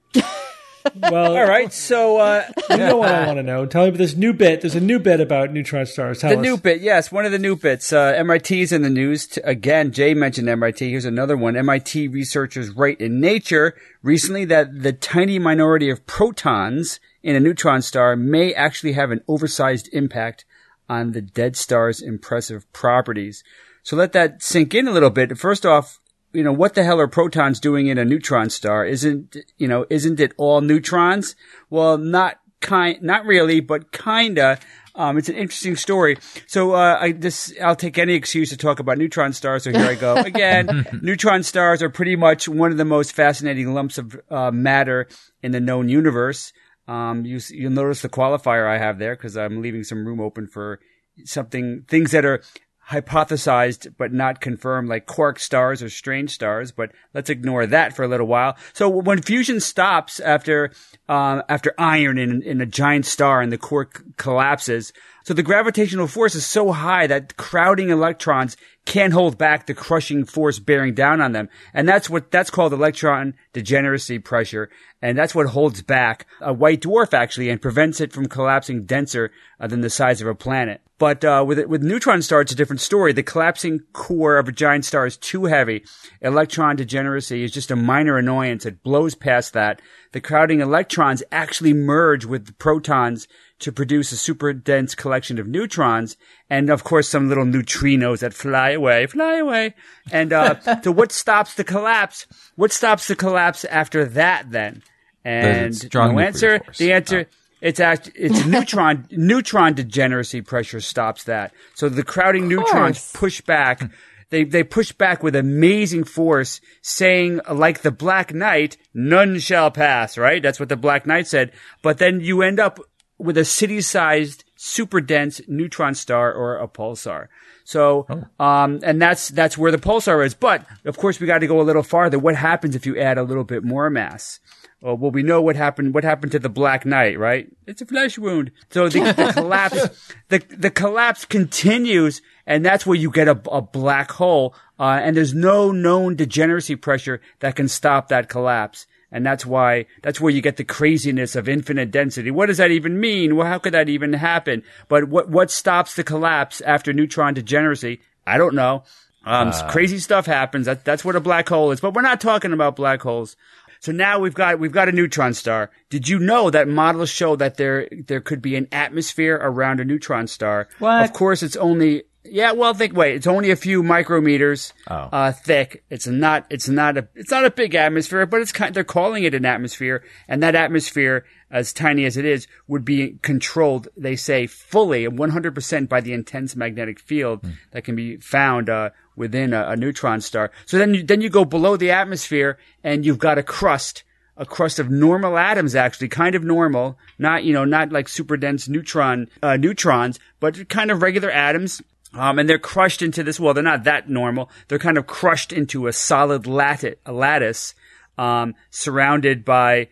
Well, all right. So, you know what I want to know. Tell me about this new bit. There's a new bit about neutron stars. Tell us. New bit, yes. One of the new bits. MIT's in the news. Again, Jay mentioned MIT. Here's another one. MIT researchers write in Nature recently that the tiny minority of protons in a neutron star may actually have an oversized impact on the dead star's impressive properties. So let that sink in a little bit. First off, what the hell are protons doing in a neutron star? Isn't it all neutrons? Well, not really, but kinda. It's an interesting story. So, I'll take any excuse to talk about neutron stars. So here I go. Again, neutron stars are pretty much one of the most fascinating lumps of matter in the known universe. You'll notice the qualifier I have there, because I'm leaving some room open for things that are hypothesized but not confirmed, like quark stars or strange stars, but let's ignore that for a little while. So when fusion stops after iron in a giant star and the core collapses, So the gravitational force is so high that crowding electrons can't hold back the crushing force bearing down on them. And that's called electron degeneracy pressure. And that's what holds back a white dwarf, actually, and prevents it from collapsing denser than the size of a planet. But with neutron star, it's a different story. The collapsing core of a giant star is too heavy. Electron degeneracy is just a minor annoyance. It blows past that. The crowding electrons actually merge with the protons to produce a super dense collection of neutrons, and of course some little neutrinos that fly away. And so what stops the collapse? What stops the collapse after that then? And no answer. Force. The answer. It's neutron degeneracy pressure stops that. So the crowding neutrons push back. They push back with amazing force, saying, like the Black Knight, none shall pass, right? That's what the Black Knight said. But then you end up with a city-sized, super dense neutron star or a pulsar. So, and that's where the pulsar is. But, of course, we got to go a little farther. What happens if you add a little bit more mass? Well, we know what happened to the Black Knight, right? It's a flesh wound. So the collapse, the collapse continues, and that's where you get a black hole, and there's no known degeneracy pressure that can stop that collapse. And that's where you get the craziness of infinite density. What does that even mean? Well, how could that even happen? But what stops the collapse after neutron degeneracy? I don't know. Crazy stuff happens. That's what a black hole is. But we're not talking about black holes. So now we've got a neutron star. Did you know that models show that there could be an atmosphere around a neutron star? What? Of course, it's only it's only a few micrometers thick. It's not a big atmosphere, but they're calling it an atmosphere, and that atmosphere, as tiny as it is, would be controlled, they say, fully 100% by the intense magnetic field that can be found within a neutron star. So then you go below the atmosphere, and you've got a crust of normal atoms, actually, kind of normal, not like super dense neutrons, but kind of regular atoms. And they're crushed into this. Well, they're not that normal. They're kind of crushed into a solid lattice, surrounded by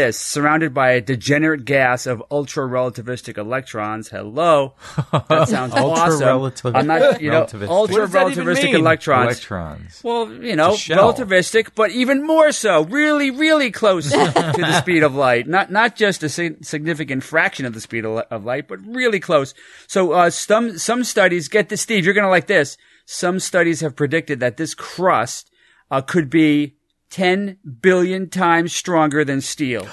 a degenerate gas of ultra-relativistic electrons. Hello. That sounds awesome. I'm not, ultra-relativistic electrons. Well, relativistic, but even more so. Really, really close to the speed of light. Not just a significant fraction of the speed of light, but really close. So, some studies, get this, Steve, you're gonna like this. Some studies have predicted that this crust, could be 10 billion times stronger than steel.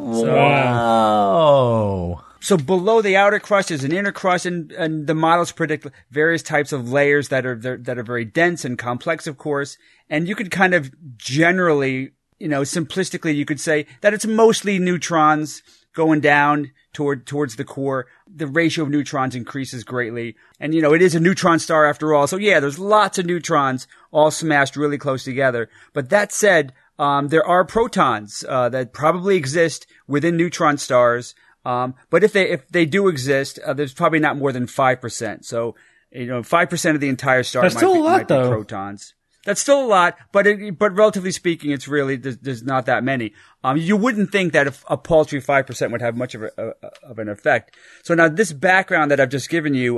Wow. So below the outer crust is an inner crust, and the models predict various types of layers that are very dense and complex, of course. And you could kind of generally, simplistically, you could say that it's mostly neutrons going down towards the core. The ratio of neutrons increases greatly. And, it is a neutron star after all. So yeah, there's lots of neutrons all smashed really close together. But that said, there are protons, that probably exist within neutron stars. But if they do exist, there's probably not more than 5%. So, 5% of the entire star might be protons. That's still a lot, but relatively speaking, it's really, there's not that many. You wouldn't think that if a paltry 5% would have much of an effect. So now this background that I've just given you,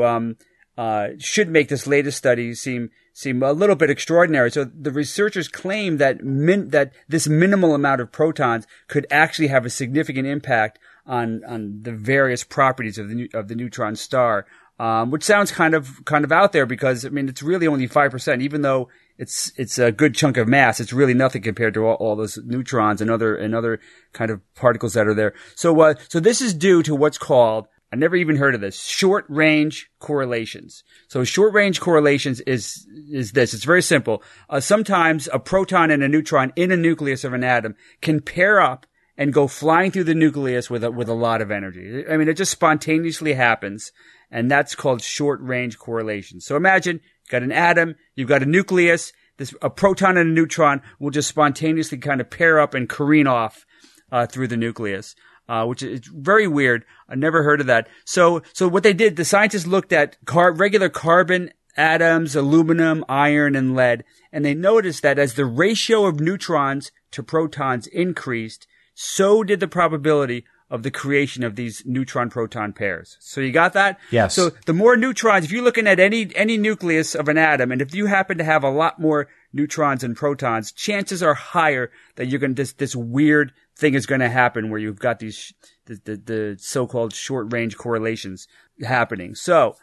should make this latest study seem a little bit extraordinary. So the researchers claim that that this minimal amount of protons could actually have a significant impact on the various properties of the neutron star. Which sounds kind of out there because, it's really only 5%, even though it's a good chunk of mass. It's really nothing compared to all those neutrons and other kind of particles that are there. So this is due to what's called, I never even heard of this, short-range correlations. So short-range correlations is this. It's very simple. Sometimes a proton and a neutron in a nucleus of an atom can pair up and go flying through the nucleus with a lot of energy. It just spontaneously happens. And that's called short-range correlation. So imagine you've got an atom, you've got a nucleus, a proton and a neutron will just spontaneously kind of pair up and careen off through the nucleus, which is very weird. I never heard of that. So what they did, the scientists looked at regular carbon atoms, aluminum, iron, and lead, and they noticed that as the ratio of neutrons to protons increased, so did the probability of the creation of these neutron-proton pairs. So you got that? Yes. So the more neutrons, if you're looking at any nucleus of an atom, and if you happen to have a lot more neutrons and protons, chances are higher that you're going to, this weird thing is going to happen where you've got these, the so-called short-range correlations happening. So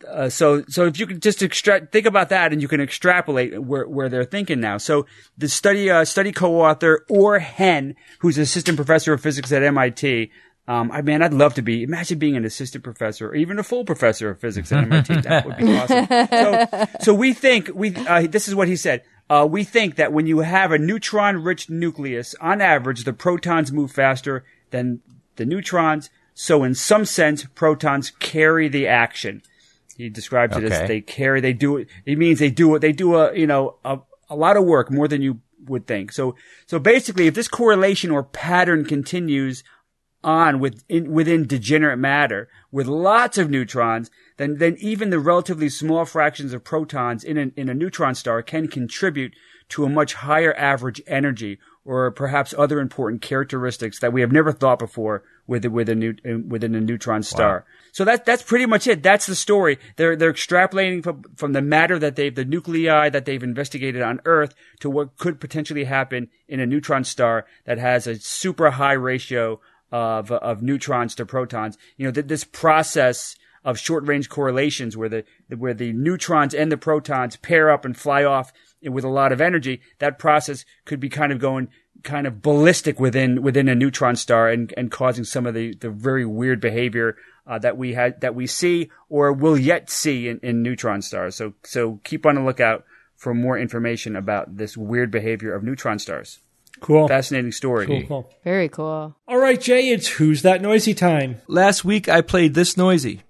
if you could just think about that, and you can extrapolate where they're thinking now. So the study co-author Orr Henn, who's an assistant professor of physics at MIT. I'd love to imagine being an assistant professor or even a full professor of physics at MIT. That would be awesome. So we think, this is what he said. We think that when you have a neutron-rich nucleus, on average, the protons move faster than the neutrons. So in some sense, protons carry the action. He describes it as they do it. It means they do a lot of work, more than you would think. So basically, if this correlation or pattern continues on within degenerate matter with lots of neutrons, then even the relatively small fractions of protons in a neutron star can contribute to a much higher average energy, or perhaps other important characteristics that we have never thought before within a neutron star. Wow. So that's pretty much it. That's the story. They're extrapolating from the matter the nuclei that they've investigated on Earth to what could potentially happen in a neutron star that has a super high ratio of neutrons to protons. This process of short-range correlations where the neutrons and the protons pair up and fly off with a lot of energy, that process could be kind of ballistic within a neutron star and causing some of the very weird behavior that we see or will yet see in neutron stars. So keep on the lookout for more information about this weird behavior of neutron stars. Cool. Fascinating story. Cool. Very cool. All right, Jay, it's Who's That Noisy time. Last week I played This Noisy.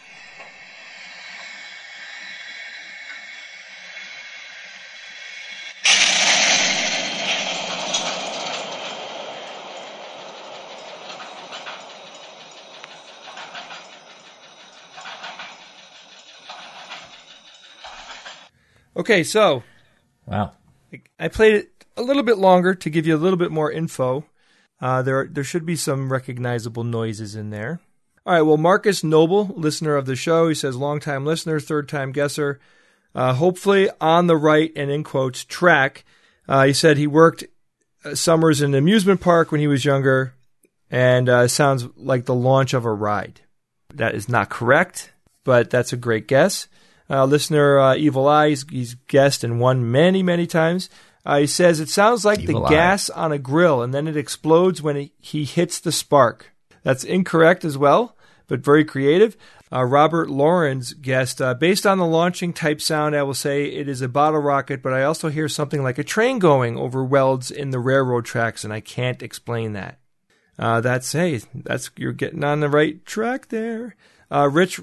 Okay, so wow, I played it a little bit longer to give you a little bit more info. There should be some recognizable noises in there. All right, well, Marcus Noble, listener of the show, he says, long-time listener, third-time guesser, hopefully on the right and in quotes track. He said he worked summers in an amusement park when he was younger, and sounds like the launch of a ride. That is not correct, but that's a great guess. Listener Evil Eye, he's guessed and won many, many times. He says it sounds like Evil the gas on a grill, and then it explodes when he hits the spark. That's incorrect as well, but very creative. Robert Lawrence guessed, based on the launching type sound, I will say it is a bottle rocket, but I also hear something like a train going over welds in the railroad tracks, and I can't explain that. You're getting on the right track there. Rich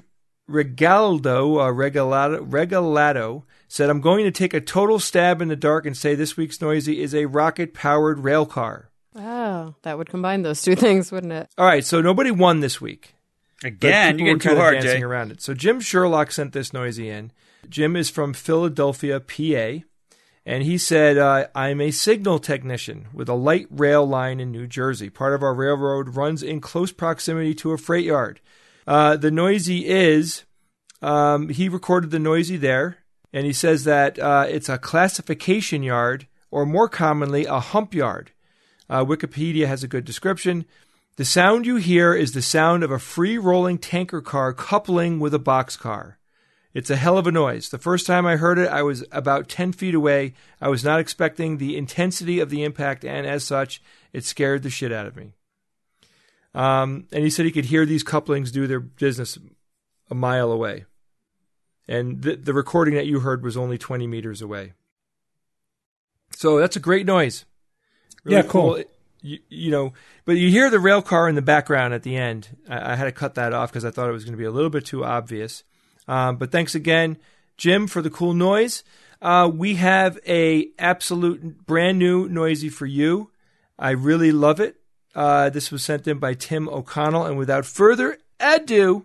Regalado said, I'm going to take a total stab in the dark and say this week's Noisy is a rocket-powered rail car. Oh, that would combine those two things, wouldn't it? All right, so nobody won this week. Again, you're getting too hard, dancing Jay. Around it. So Jim Sherlock sent this Noisy in. Jim is from Philadelphia, PA, and he said, I'm a signal technician with a light rail line in New Jersey. Part of our railroad runs in close proximity to a freight yard. The Noisy is, he recorded the Noisy there, and he says that it's a classification yard, or more commonly, a hump yard. Wikipedia has a good description. The sound you hear is the sound of a free-rolling tanker car coupling with a boxcar. It's a hell of a noise. The first time I heard it, I was about 10 feet away. I was not expecting the intensity of the impact, and as such, it scared the shit out of me. And he said he could hear these couplings do their business a mile away. And the recording that you heard was only 20 meters away. So that's a great noise. Really yeah, cool. But you hear the rail car in the background at the end. I had to cut that off because I thought it was going to be a little bit too obvious. But thanks again, Jim, for the cool noise. We have a absolute brand new Noisy for you. I really love it. This was sent in by Tim O'Connell. And without further ado...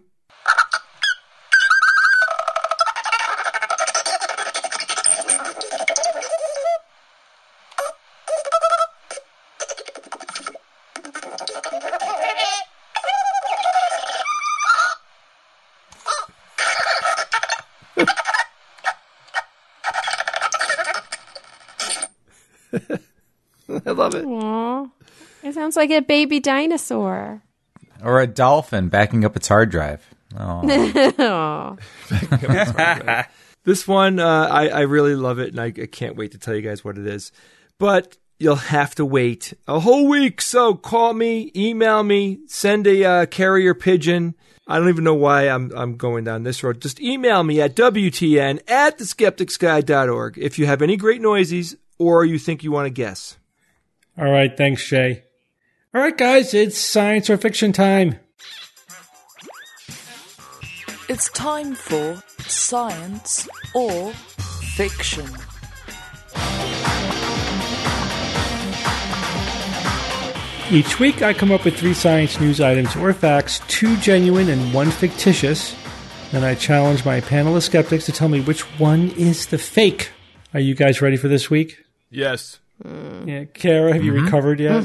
I love it. Aww. It sounds like a baby dinosaur. Or a dolphin backing up its hard drive. Oh. This one, I really love it, and I can't wait to tell you guys what it is. But you'll have to wait a whole week. So call me, email me, send a carrier pigeon. I don't even know why I'm going down this road. Just email me at WTN@theskepticsguide.org if you have any great noises or you think you want to guess. All right. Thanks, Jay. All right, guys. It's science or fiction time. It's time for science or fiction. Each week, I come up with 3 science news items or facts, 2 genuine and 1 fictitious. Then I challenge my panel of skeptics to tell me which one is the fake. Are you guys ready for this week? Yes. Yeah, Kara, have you recovered yet?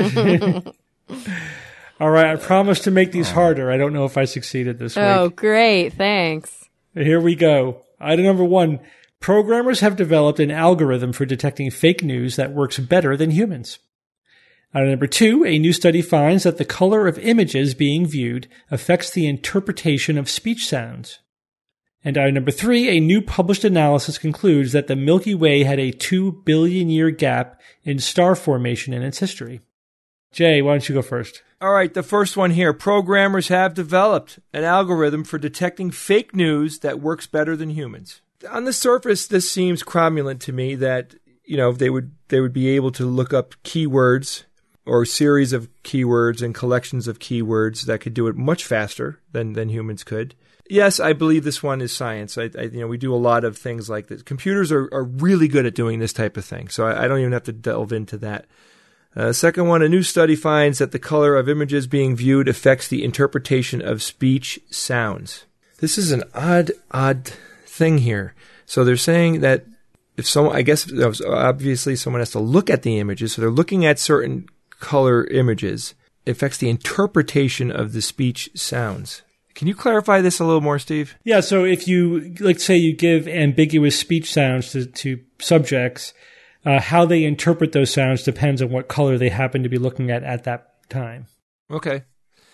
All right, I promise to make these harder. I don't know if I succeeded this week. Oh, great. Thanks. Here we go. Item number 1. Programmers have developed an algorithm for detecting fake news that works better than humans. Item number 2. A new study finds that the color of images being viewed affects the interpretation of speech sounds. And item number 3. A new published analysis concludes that the Milky Way had a 2 billion year gap in star formation in its history. Jay, why don't you go first? All right, the first one here. Programmers have developed an algorithm for detecting fake news that works better than humans. On the surface, this seems cromulent to me that, they would be able to look up keywords or a series of keywords and collections of keywords that could do it much faster than humans could. Yes, I believe this one is science. We do a lot of things like this. Computers are really good at doing this type of thing, so I don't even have to delve into that. Second one, a new study finds that the color of images being viewed affects the interpretation of speech sounds. This is an odd thing here. So they're saying that if someone, I guess obviously someone has to look at the images, so they're looking at certain color images, it affects the interpretation of the speech sounds. Can you clarify this a little more, Steve? Yeah, so if you, say you give ambiguous speech sounds to subjects, how they interpret those sounds depends on what color they happen to be looking at that time. Okay.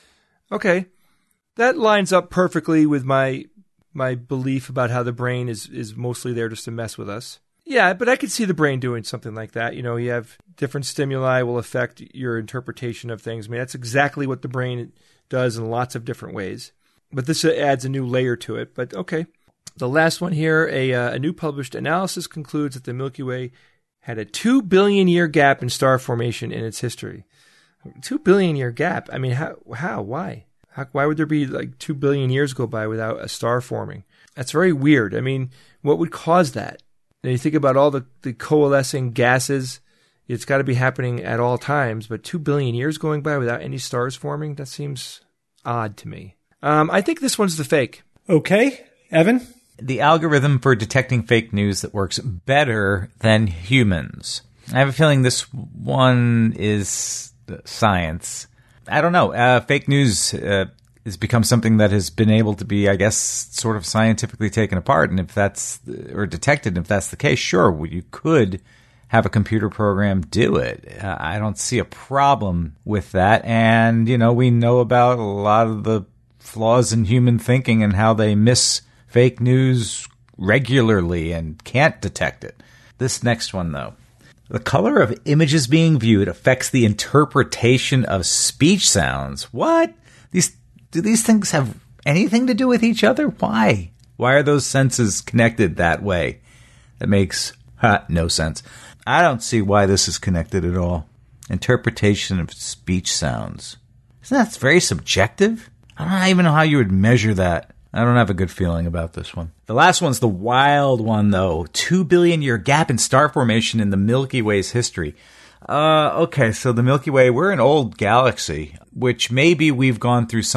That lines up perfectly with my belief about how the brain is mostly there just to mess with us. Yeah, but I could see the brain doing something like that. You have different stimuli will affect your interpretation of things. I mean, that's exactly what the brain does in lots of different ways. But this adds a new layer to it. But okay. The last one here, a new published analysis concludes that the Milky Way had a 2 billion year gap in star formation in its history. 2 billion year gap? I mean, how? Why? Why would there be 2 billion years go by without a star forming? That's very weird. I mean, what would cause that? And you think about all the coalescing gases, it's got to be happening at all times, but 2 billion years going by without any stars forming, that seems odd to me. I think this one's the fake. Okay. Evan? The algorithm for detecting fake news that works better than humans. I have a feeling this one is science. I don't know. Fake news has become something that has been able to be, I guess, sort of scientifically taken apart. And if that's, or detected, and if that's the case, sure, you could have a computer program do it. I don't see a problem with that. And, we know about a lot of the flaws in human thinking and how they miss fake news regularly and can't detect it. This next one, though. The color of images being viewed affects the interpretation of speech sounds. What? Do these things have anything to do with each other? Why? Why are those senses connected that way? That makes no sense. I don't see why this is connected at all. Interpretation of speech sounds. Isn't that very subjective? I don't even know how you would measure that. I don't have a good feeling about this one. The last one's the wild one, though. 2 billion year gap in star formation in the Milky Way's history. Okay, so the Milky Way, we're an old galaxy, which maybe we've gone through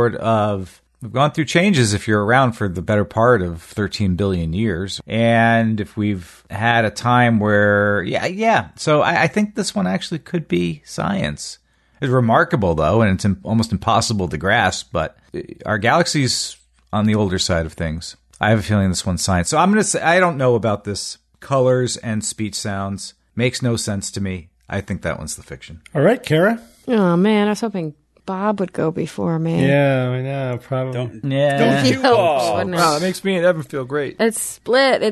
we've gone through changes if you're around for the better part of 13 billion years. And if we've had a time where, So I think this one actually could be science. It's remarkable, though, and it's almost impossible to grasp, but our galaxy's on the older side of things. I have a feeling this one's science. So I'm going to say I don't know about this. Colors and speech sounds makes no sense to me. I think that one's the fiction. All right, Kara. Oh man, I was hoping Bob would go before me. Yeah, I know. Probably. Don't you all. Wow, that makes me and Evan feel great. It's split.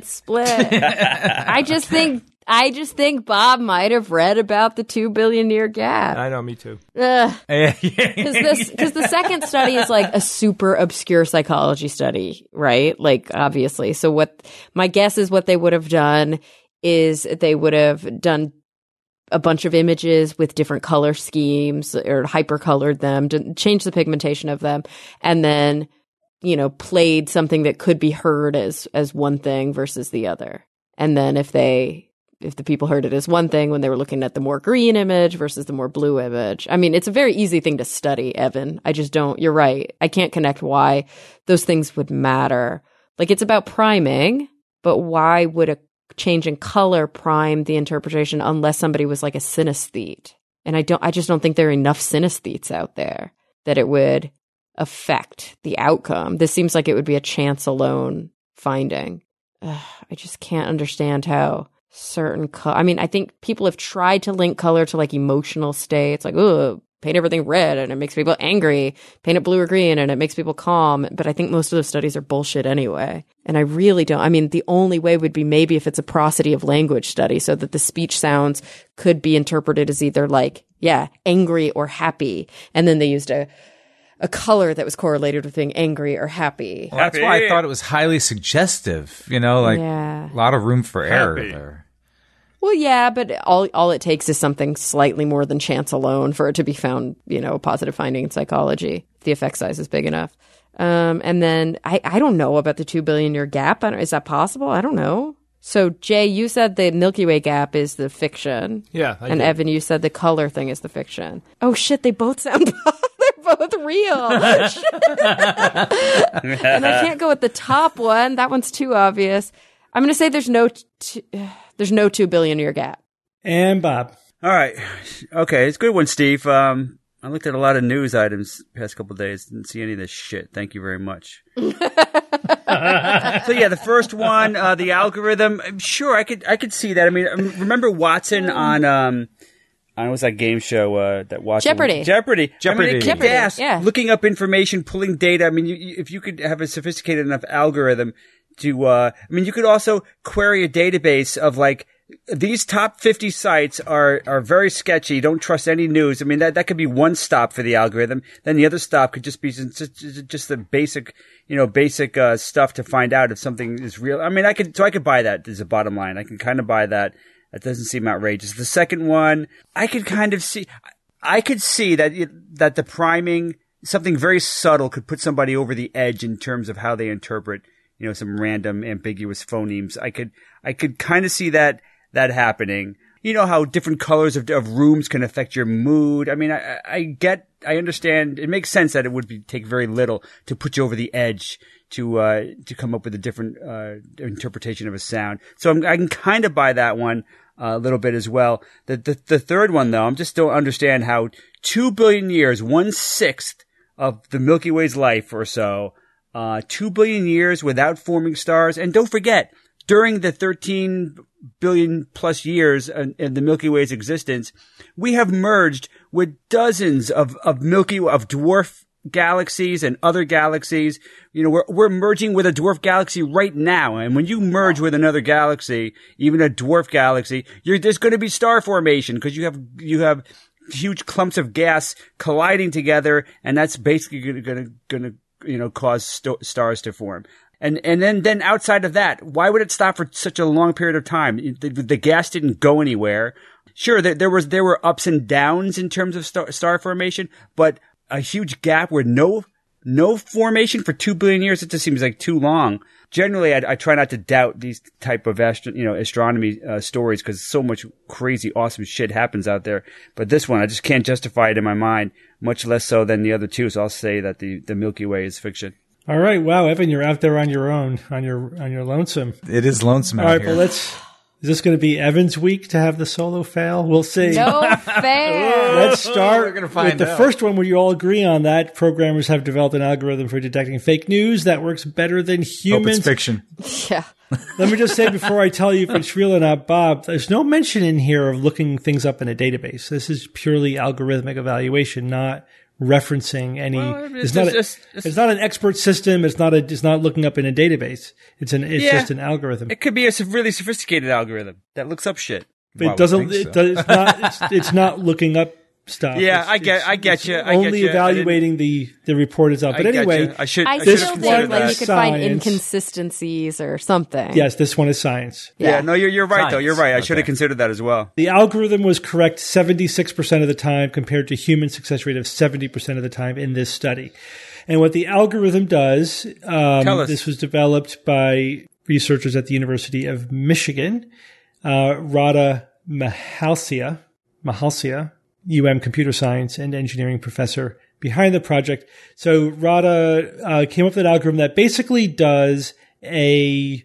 I just think Bob might have read about the 2 billion year gap. I know, me too. Because the second study is like a super obscure psychology study, right? Like, obviously. So what my guess is what they would have done is they would have done a bunch of images with different color schemes or hypercolored them to change the pigmentation of them, and then, played something that could be heard as one thing versus the other. And then if the people heard it as one thing when they were looking at the more green image versus the more blue image. I mean, it's a very easy thing to study, Evan. I just don't, you're right. I can't connect why those things would matter. Like, it's about priming, but why would a change in color prime the interpretation unless somebody was like a synesthete? And I just don't think there are enough synesthetes out there that it would affect the outcome. This seems like it would be a chance alone finding. I just can't understand how certain I think people have tried to link color to like emotional states, like, oh, paint everything red and it makes people angry, paint it blue or green and it makes people calm. But I think most of those studies are bullshit anyway. And I really don't. I mean, the only way would be maybe if it's a prosody of language study, so that the speech sounds could be interpreted as either like, angry or happy. And then they used a color that was correlated with being angry or happy. Well, that's why I thought it was highly suggestive, a lot of room for error there. Well, yeah, but all it takes is something slightly more than chance alone for it to be found, a positive finding in psychology, if the effect size is big enough. And then I don't know about the 2 billion year gap. Is that possible? I don't know. So, Jay, you said the Milky Way gap is the fiction. Yeah. And did. Evan, you said the color thing is the fiction. Oh, shit, they both sound... They're both real. And I can't go with the top one. That one's too obvious. I'm going to say there's no 2 billion year gap. And Bob. All right. Okay. It's a good one, Steve. I looked at a lot of news items the past couple of days. Didn't see any of this shit. Thank you very much. So the first one, the algorithm. Sure, I could see that. I mean, remember Watson on what was that game show that Watson? Jeopardy. I mean, Jeopardy. Looking up information, pulling data. I mean, if you could have a sophisticated enough algorithm to, you could also query a database of like, these top 50 sites are very sketchy. Don't trust any news. I mean, that could be one stop for the algorithm. Then the other stop could just be just the basic stuff to find out if something is real. I mean, I could buy that as a bottom line. I can kind of buy that. That doesn't seem outrageous. The second one, I could see that the priming, something very subtle, could put somebody over the edge in terms of how they interpret, some random ambiguous phonemes. I could kind of see that happening. You know how different colors of rooms can affect your mood. I mean, I understand. It makes sense that it would take very little to put you over the edge to come up with a different interpretation of a sound. So I can kind of buy that one a little bit as well. The third one, though, I just don't understand how 2 billion years, 1/6 of the Milky Way's life or so, 2 billion years without forming stars. And don't forget, during the 13 billion plus years in the Milky Way's existence, we have merged with dozens of dwarf galaxies and other galaxies. We're merging with a dwarf galaxy right now. And when you merge with another galaxy, even a dwarf galaxy, there's going to be star formation because you have huge clumps of gas colliding together, and that's basically going to cause stars to form. And then outside of that, why would it stop for such a long period of time? The gas didn't go anywhere. Sure, there were ups and downs in terms of star formation, but a huge gap where no formation for 2 billion years, it just seems like too long. Generally, I try not to doubt these type of astronomy stories because so much crazy, awesome shit happens out there. But this one, I just can't justify it in my mind, much less so than the other two. So I'll say that the Milky Way is fiction. All right, wow, Evan, you're out there on your own, on your lonesome. It is lonesome out here. All right, here. but Is this going to be Evan's week to have the solo fail? We'll see. No fair. Let's start with the first one where you all agree on that. Programmers have developed an algorithm for detecting fake news that works better than humans. Hope it's fiction. Yeah. Let me just say before I tell you if it's real or not, Bob, there's no mention in here of looking things up in a database. This is purely algorithmic evaluation, not referencing any. It's not an expert system. It's not looking up in a database. It's just an algorithm. It could be a really sophisticated algorithm that looks up shit. It doesn't. It's not looking up stuff. Yeah, I get you. Only evaluating the report itself. But anyway, I still think you could find inconsistencies or something. Yes, this one is science. Yeah, no, you're right though. You're right. I should have considered that as well. The algorithm was correct 76% of the time compared to human success rate of 70% of the time in this study. And what the algorithm does, this was developed by researchers at the University of Michigan, Radha Mahalsia, computer science and engineering professor behind the project. So Radha came up with an algorithm that basically does that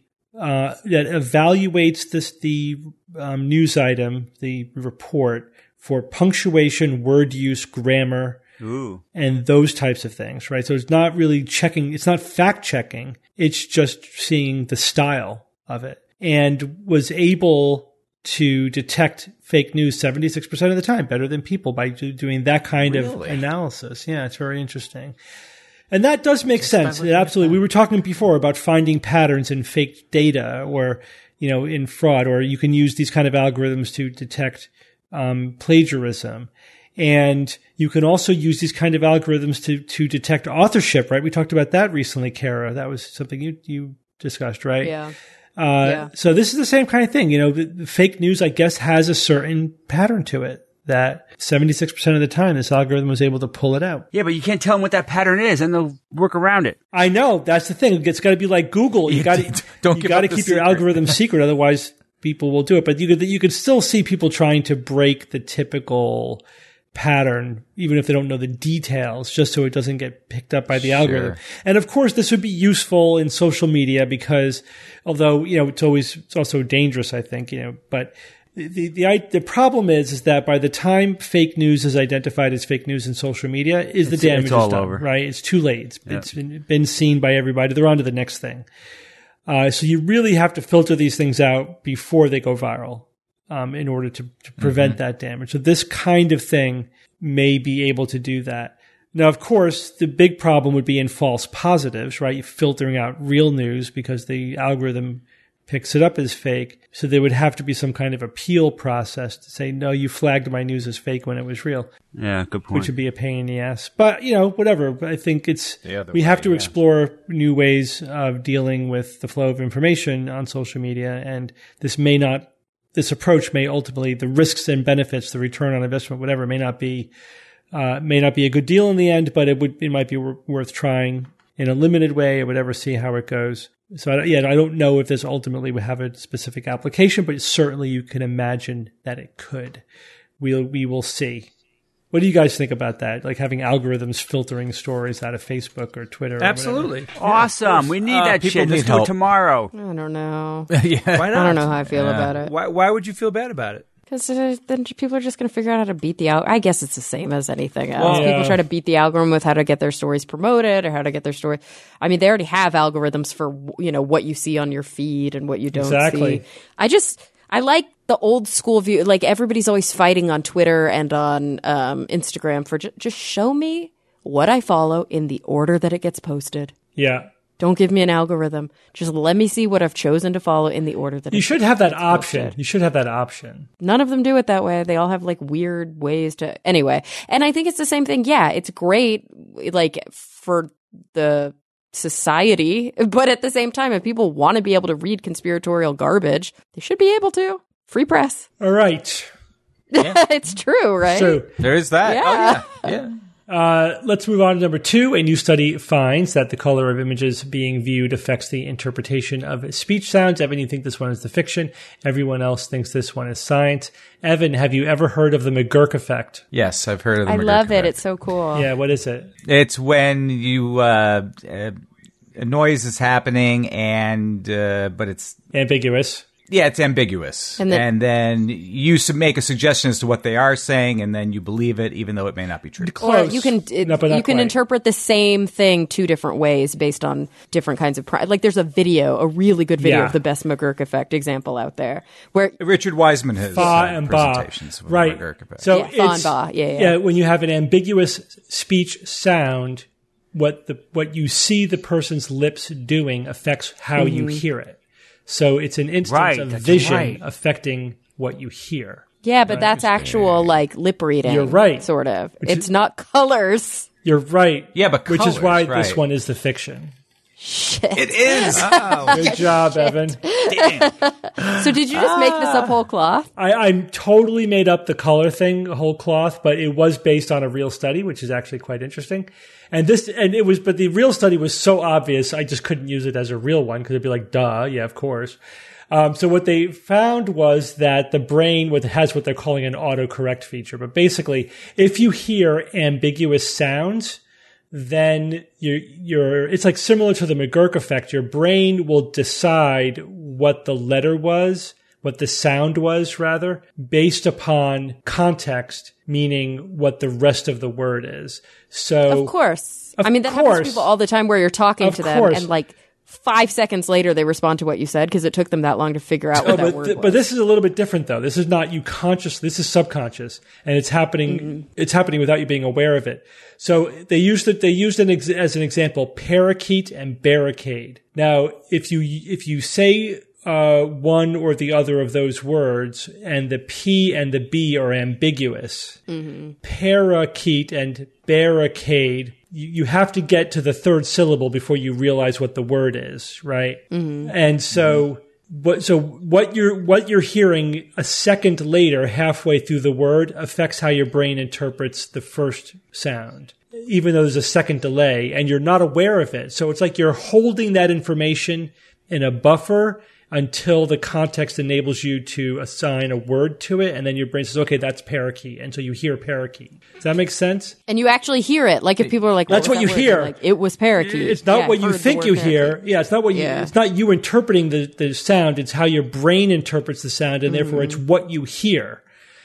evaluates the news item, the report, for punctuation, word use, grammar, and those types of things, right? So it's not really checking, it's not fact checking, it's just seeing the style of it, and was able to detect fake news 76% of the time, better than people, by doing that kind of analysis. Yeah, it's very interesting. And that does make sense. Absolutely. We were talking before about finding patterns in fake data or, in fraud, or you can use these kind of algorithms to detect plagiarism. And you can also use these kind of algorithms to detect authorship, right? We talked about that recently, Kara. That was something you discussed, right? Yeah. So this is the same kind of thing. The fake news, I guess, has a certain pattern to it that 76% of the time this algorithm was able to pull it out. Yeah, but you can't tell them what that pattern is and they'll work around it. I know. That's the thing. It's got to be like Google. You got to keep your algorithm secret. Otherwise people will do it. But you could still see people trying to break the typical pattern, even if they don't know the details, just so it doesn't get picked up by the algorithm. And of course, this would be useful in social media because, although it's also dangerous, I think. But the problem is that by the time fake news is identified as fake news in social media, the damage is all done, over. Right? It's too late. It's been seen by everybody. They're on to the next thing. So you really have to filter these things out before they go viral. In order to prevent that damage. So this kind of thing may be able to do that. Now, of course, the big problem would be in false positives, right? You're filtering out real news because the algorithm picks it up as fake. So there would have to be some kind of appeal process to say, no, you flagged my news as fake when it was real. Yeah, good point. Which would be a pain in the ass. But, whatever. I think we have to explore new ways of dealing with the flow of information on social media. And this approach may ultimately, the risks and benefits, the return on investment, whatever, may not be a good deal in the end, but it might be worth trying in a limited way or whatever, see how it goes. So I don't know if this ultimately would have a specific application, but certainly you can imagine that it could. We will see. What do you guys think about that? Like having algorithms filtering stories out of Facebook or Twitter? Absolutely. Or awesome. We need that shit. Let's do it tomorrow. I don't know. Yeah. Why not? I don't know how I feel about it. Why would you feel bad about it? Because then people are just going to figure out how to beat the algorithm. I guess it's the same as anything else. People try to beat the algorithm with how to get their stories promoted or how to get their story. I mean, they already have algorithms for, what you see on your feed and what you don't see. I like the old school view. Like everybody's always fighting on Twitter and on Instagram for just show me what I follow in the order that it gets posted. Yeah. Don't give me an algorithm. Just let me see what I've chosen to follow in the order that you should have that option. You should have that option. None of them do it that way. They all have like weird ways to anyway. And I think it's the same thing. Yeah, it's great like for the society, but at the same time, if people want to be able to read conspiratorial garbage, they should be able to. Free press. All right. Yeah. It's true, right? True. There is that. Yeah. Oh, yeah. Let's move on to number 2. A new study finds that the color of images being viewed affects the interpretation of speech sounds. Evan, you think this one is the fiction. Everyone else thinks this one is science. Evan, have you ever heard of the McGurk effect? Yes, I've heard of the McGurk effect. I love it. It's so cool. Yeah, what is it? It's when you a noise is happening and but it's ambiguous. Yeah, it's ambiguous. And then you make a suggestion as to what they are saying, and then you believe it, even though it may not be true. Or you can interpret the same thing two different ways based on different kinds of like there's a really good video of the Best McGurk effect example out there where Richard Wiseman has presentations of right. McGurk effect. So it's when you have an ambiguous speech sound, what you see the person's lips doing affects how you hear it. So it's an instance of vision affecting what you hear. Yeah, but that's actual like lip reading. You're right. Sort of. It's not colors. You're right. Yeah, but colors, which is why this one is the fiction. Shit. It is. Good job, Evan. So did you just make this up whole cloth? I totally made up the color thing whole cloth, but it was based on a real study, which is actually quite interesting. But the real study was so obvious, I just couldn't use it as a real one because it'd be like, duh, yeah, of course. So what they found was that the brain has what they're calling an autocorrect feature. But basically, if you hear ambiguous sounds, then it's like similar to the McGurk effect. Your brain will decide what the letter was, what the sound was rather, based upon context, meaning what the rest of the word is. So of course. That happens to people all the time where you're talking to them and like 5 seconds later they respond to what you said because it took them that long to figure out what that word was. But this is a little bit different though. This is not you conscious, this is subconscious, and it's happening it's happening without you being aware of it. So they used as an example parakeet and barricade. Now, if you say one or the other of those words, and the P and the B are ambiguous. Parakeet and barricade, you have to get to the third syllable before you realize what the word is, right? And so what you're hearing a second later, halfway through the word, affects how your brain interprets the first sound, even though there's a second delay, and you're not aware of it. So it's like you're holding that information in a buffer until the context enables you to assign a word to it, and then your brain says, okay, that's parakeet, and so you hear parakeet. Does that make sense? And you actually hear it. Like if people are like, that's what you hear. Like, it was parakeet. It's not what you think you hear. Yeah, it's not what it's not you interpreting the sound. It's how your brain interprets the sound, and therefore it's what you hear.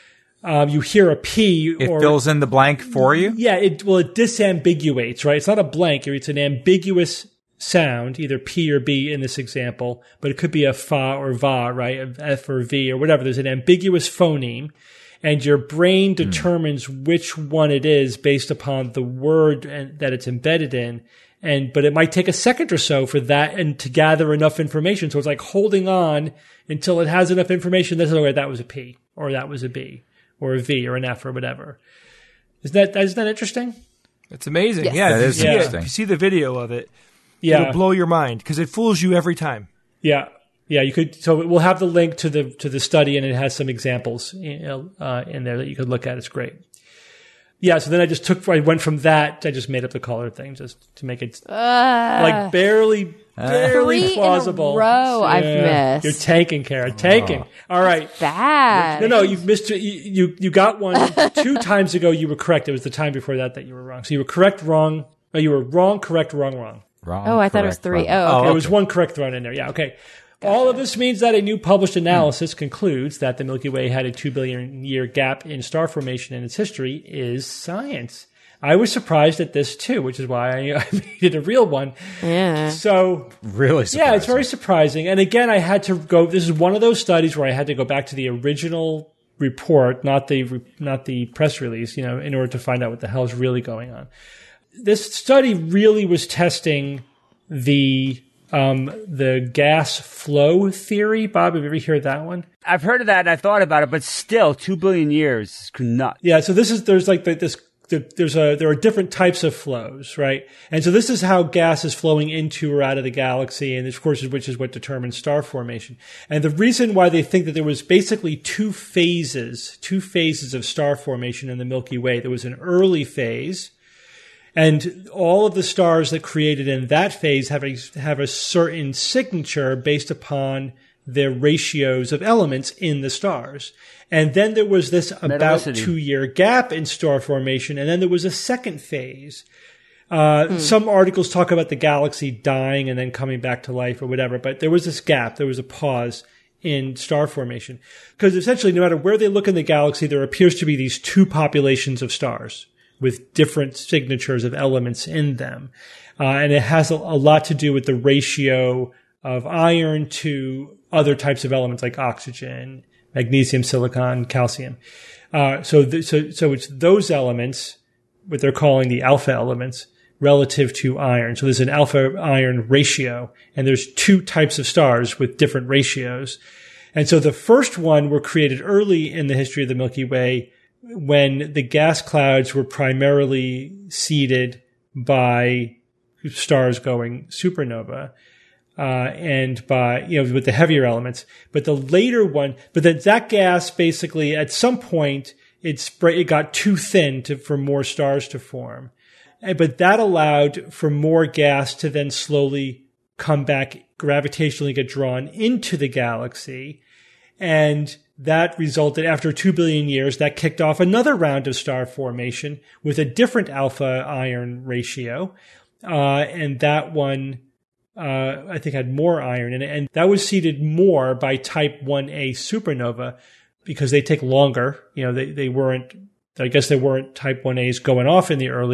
You hear a P. It fills in the blank for you? Yeah, it disambiguates, right? It's not a blank. It's an ambiguous sound, either P or B in this example, but it could be a fa or va, right? A F or V or whatever. There's an ambiguous phoneme, and your brain determines which one it is based upon the word that it's embedded in. But it might take a second or so for that and to gather enough information. So it's like holding on until it has enough information that says, okay, that was a P, or that was a B, or a V, or an F, or whatever. Isn't that interesting? It's amazing. Yes. Yeah, that is interesting. If you see the video of it, it'll blow your mind because it fools you every time. Yeah. Yeah, you could. So we'll have the link to the study, and it has some examples in there that you could look at. It's great. Yeah. So then I went from that. I just made up the color thing just to make it like barely plausible. In a row I've missed. You're tanking, Kara. Tanking. All right. Bad. No, you've missed. You got one 2 times ago. You were correct. It was the time before that you were wrong. So you were correct, wrong. No, you were wrong, correct, wrong. Wrong. Oh, I thought it was 3. Wrong. Oh, okay. There was one correct thrown in there. Yeah. Okay. All of this means that a new published analysis concludes that the Milky Way had a 2 billion year gap in star formation in its history is science. I was surprised at this too, which is why I made it a real one. Yeah. So really surprising. Yeah, it's very surprising. And again, I had to go. This is one of those studies where I had to go back to the original report, not the press release, in order to find out what the hell is really going on. This study really was testing the gas flow theory. Bob, have you ever heard that one? I've heard of that and I thought about it, but still 2 billion years is nuts. Yeah. So there are different types of flows, right? And so this is how gas is flowing into or out of the galaxy. And of course, which is what determines star formation. And the reason why they think that there was basically two phases of star formation in the Milky Way. There was an early phase, and all of the stars that created in that phase have a certain signature based upon their ratios of elements in the stars. And then there was this about 2-year gap in star formation, and then there was a second phase. Some articles talk about the galaxy dying and then coming back to life or whatever, but there was this gap. There was a pause in star formation. Because essentially, no matter where they look in the galaxy, there appears to be these two populations of stars with different signatures of elements in them. And it has a lot to do with the ratio of iron to other types of elements like oxygen, magnesium, silicon, calcium. So it's those elements, what they're calling the alpha elements, relative to iron. So there's an alpha iron ratio, and there's two types of stars with different ratios. And so the first one were created early in the history of the Milky Way when the gas clouds were primarily seeded by stars going supernova. And by, with the heavier elements. But the later one, that gas basically at some point, it got too thin for more stars to form. But that allowed for more gas to then slowly come back, gravitationally get drawn into the galaxy. And that resulted, after 2 billion years, that kicked off another round of star formation with a different alpha iron ratio. And that one, I think had more iron in it. And that was seeded more by type 1a supernova because they take longer. They weren't, I guess there weren't type 1As going off in the early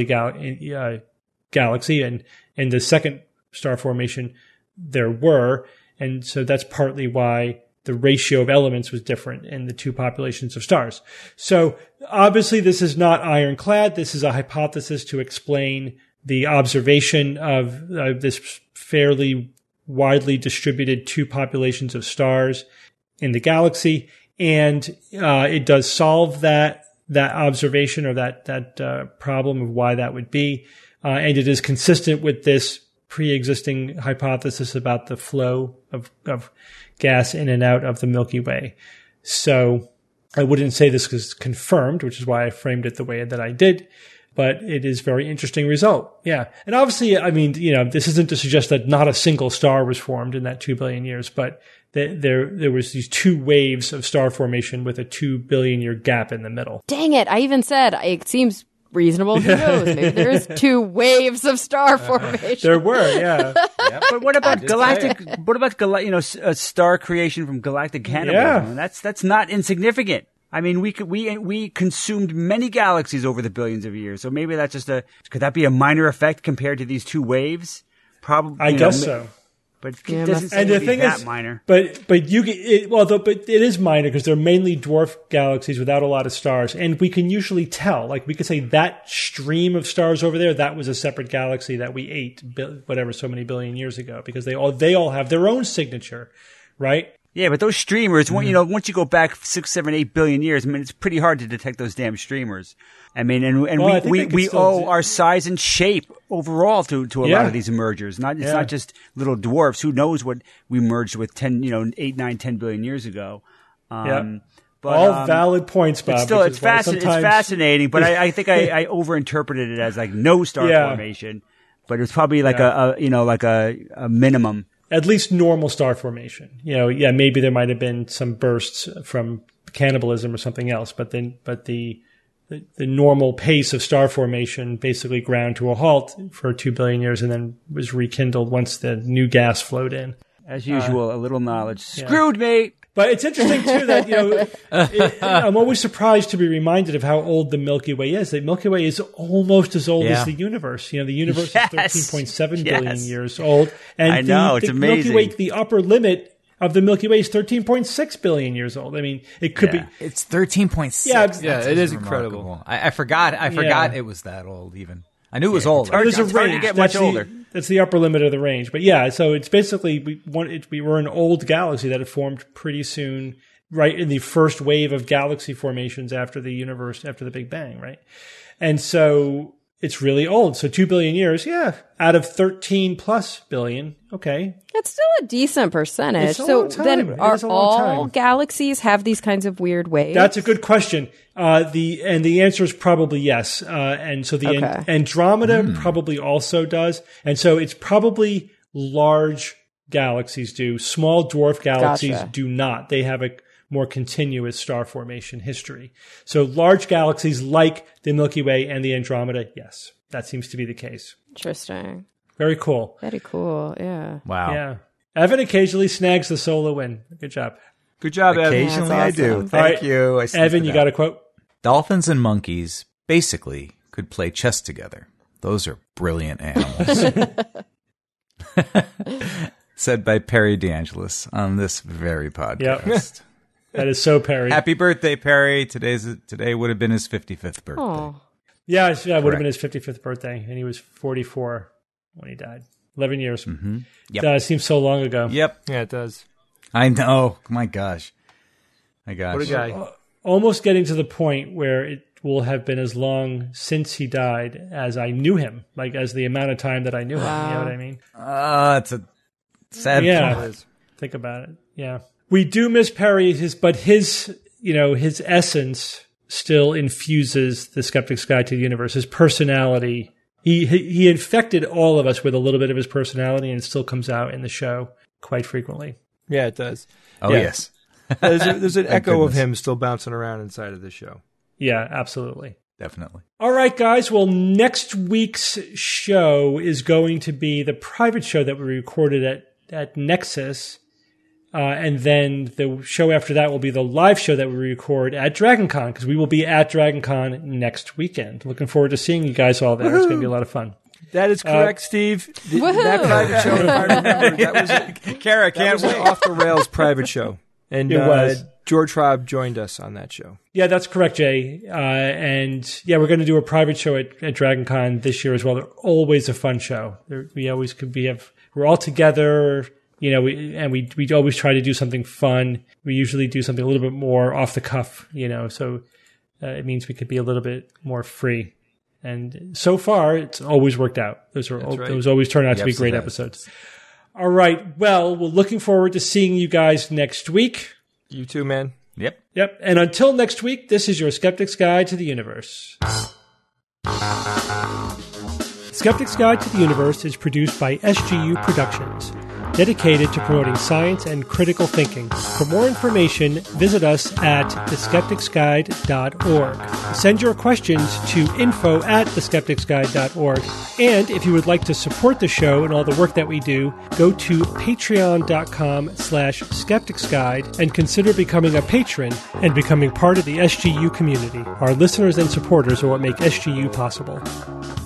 galaxy, and in the second star formation there were. And so that's partly why the ratio of elements was different in the two populations of stars. So obviously this is not ironclad. This is a hypothesis to explain the observation of this fairly widely distributed two populations of stars in the galaxy. And it does solve that observation or that problem of why that would be. And it is consistent with this pre-existing hypothesis about the flow of gas in and out of the Milky Way. So I wouldn't say this is confirmed, which is why I framed it the way that I did. But it is a very interesting result. Yeah. And obviously, I mean, this isn't to suggest that not a single star was formed in that 2 billion years, but there was these two waves of star formation with a 2 billion year gap in the middle. Dang it. I even said it seems reasonable. Who knows? Maybe there's two waves of star formation. There were, yeah. Yep. But what about star creation from galactic cannibalism? Yeah. That's not insignificant. I mean, we consumed many galaxies over the billions of years. So maybe that's just could that be a minor effect compared to these two waves? Probably. I guess so. But it doesn't seem to be that minor. But it is minor because they're mainly dwarf galaxies without a lot of stars, and we can usually tell. Like we could say that stream of stars over there, that was a separate galaxy that we ate, so many billion years ago, because they all have their own signature, right? Yeah, but those streamers, once you go back 6, 7, 8 billion years, I mean, it's pretty hard to detect those damn streamers. I mean, we owe our size and shape overall to a lot of these mergers. It's not just little dwarfs. Who knows what we merged with 8, 9, 10 billion years ago. But all valid points, Bob. Still, it's fascinating, but I think I overinterpreted it as like no star formation, but it's probably like a minimum. At least normal star formation. Maybe there might have been some bursts from cannibalism or something else, but the normal pace of star formation basically ground to a halt for 2 billion years and then was rekindled once the new gas flowed in. As usual, a little knowledge screwed me. But it's interesting too that I'm always surprised to be reminded of how old the Milky Way is. The Milky Way is almost as old as the universe. The universe is 13.7 billion years old, and I know it's amazing. Milky Way, the upper limit of the Milky Way is 13.6 billion years old. I mean, it could be. It's 13.6. Yeah, it is incredible. I forgot it was that old even. I knew it was old. There's a range. Hard to get much older. That's the upper limit of the range. But so it's basically we were an old galaxy that had formed pretty soon, right in the first wave of galaxy formations after the Big Bang, right? And so it's really old. So 2 billion years, out of 13 plus billion, okay. That's still a decent percentage. It's a long time. Then are all galaxies have these kinds of weird waves? That's a good question. The answer is probably yes. And so the Andromeda probably also does. And so it's probably large galaxies do. Small dwarf galaxies do not. They have a more continuous star formation history. So large galaxies like the Milky Way and the Andromeda, yes, that seems to be the case. Interesting. Very cool. Very cool, yeah. Wow. Yeah. Evan occasionally snags the solo win. Good job. Good job, Evan. Occasionally awesome. I do. Thank you. Evan, you got a quote? Dolphins and monkeys basically could play chess together. Those are brilliant animals. Said by Perry DeAngelis on this very podcast. Yep. That is so Perry. Happy birthday, Perry. Today would have been his 55th birthday. Aww. Yeah, it would have been his 55th birthday, and he was 44 when he died. 11 years. Mm-hmm. Yep. Seems so long ago. Yep. Yeah, it does. I know. My gosh. What a guy. Almost getting to the point where it will have been as long since he died as I knew him, like as the amount of time that I knew him. You know what I mean? It's a sad point. Think about it. Yeah. We do miss Perry, but his essence still infuses the Skeptic's Guide to the Universe. His personality, he infected all of us with a little bit of his personality, and it still comes out in the show quite frequently. Yeah, it does. Oh, yes. There's an echo of him still bouncing around inside of the show. Yeah, absolutely. Definitely. All right, guys. Well, next week's show is going to be the private show that we recorded at Nexus. And then the show after that will be the live show that we record at DragonCon, because we will be at DragonCon next weekend. Looking forward to seeing you guys all there. Woo-hoo! It's going to be a lot of fun. That is correct, Steve. That private show, if I remember, that was an off-the-rails private show. And it was. George Robb joined us on that show. Yeah, that's correct, Jay. And yeah, we're going to do a private show at DragonCon this year as well. They're always a fun show. We're all together. We always try to do something fun. We usually do something a little bit more off the cuff, so it means we could be a little bit more free. And so far, it's always worked out. Those always turn out to be great episodes. All right. Well, we're looking forward to seeing you guys next week. You too, man. Yep. And until next week, this is your Skeptic's Guide to the Universe. Skeptic's Guide to the Universe is produced by SGU Productions, dedicated to promoting science and critical thinking. For more information, visit us at theskepticsguide.org. Send your questions to info@theskepticsguide.org. And if you would like to support the show and all the work that we do, go to patreon.com/skepticsguide and consider becoming a patron and becoming part of the SGU community. Our listeners and supporters are what make SGU possible.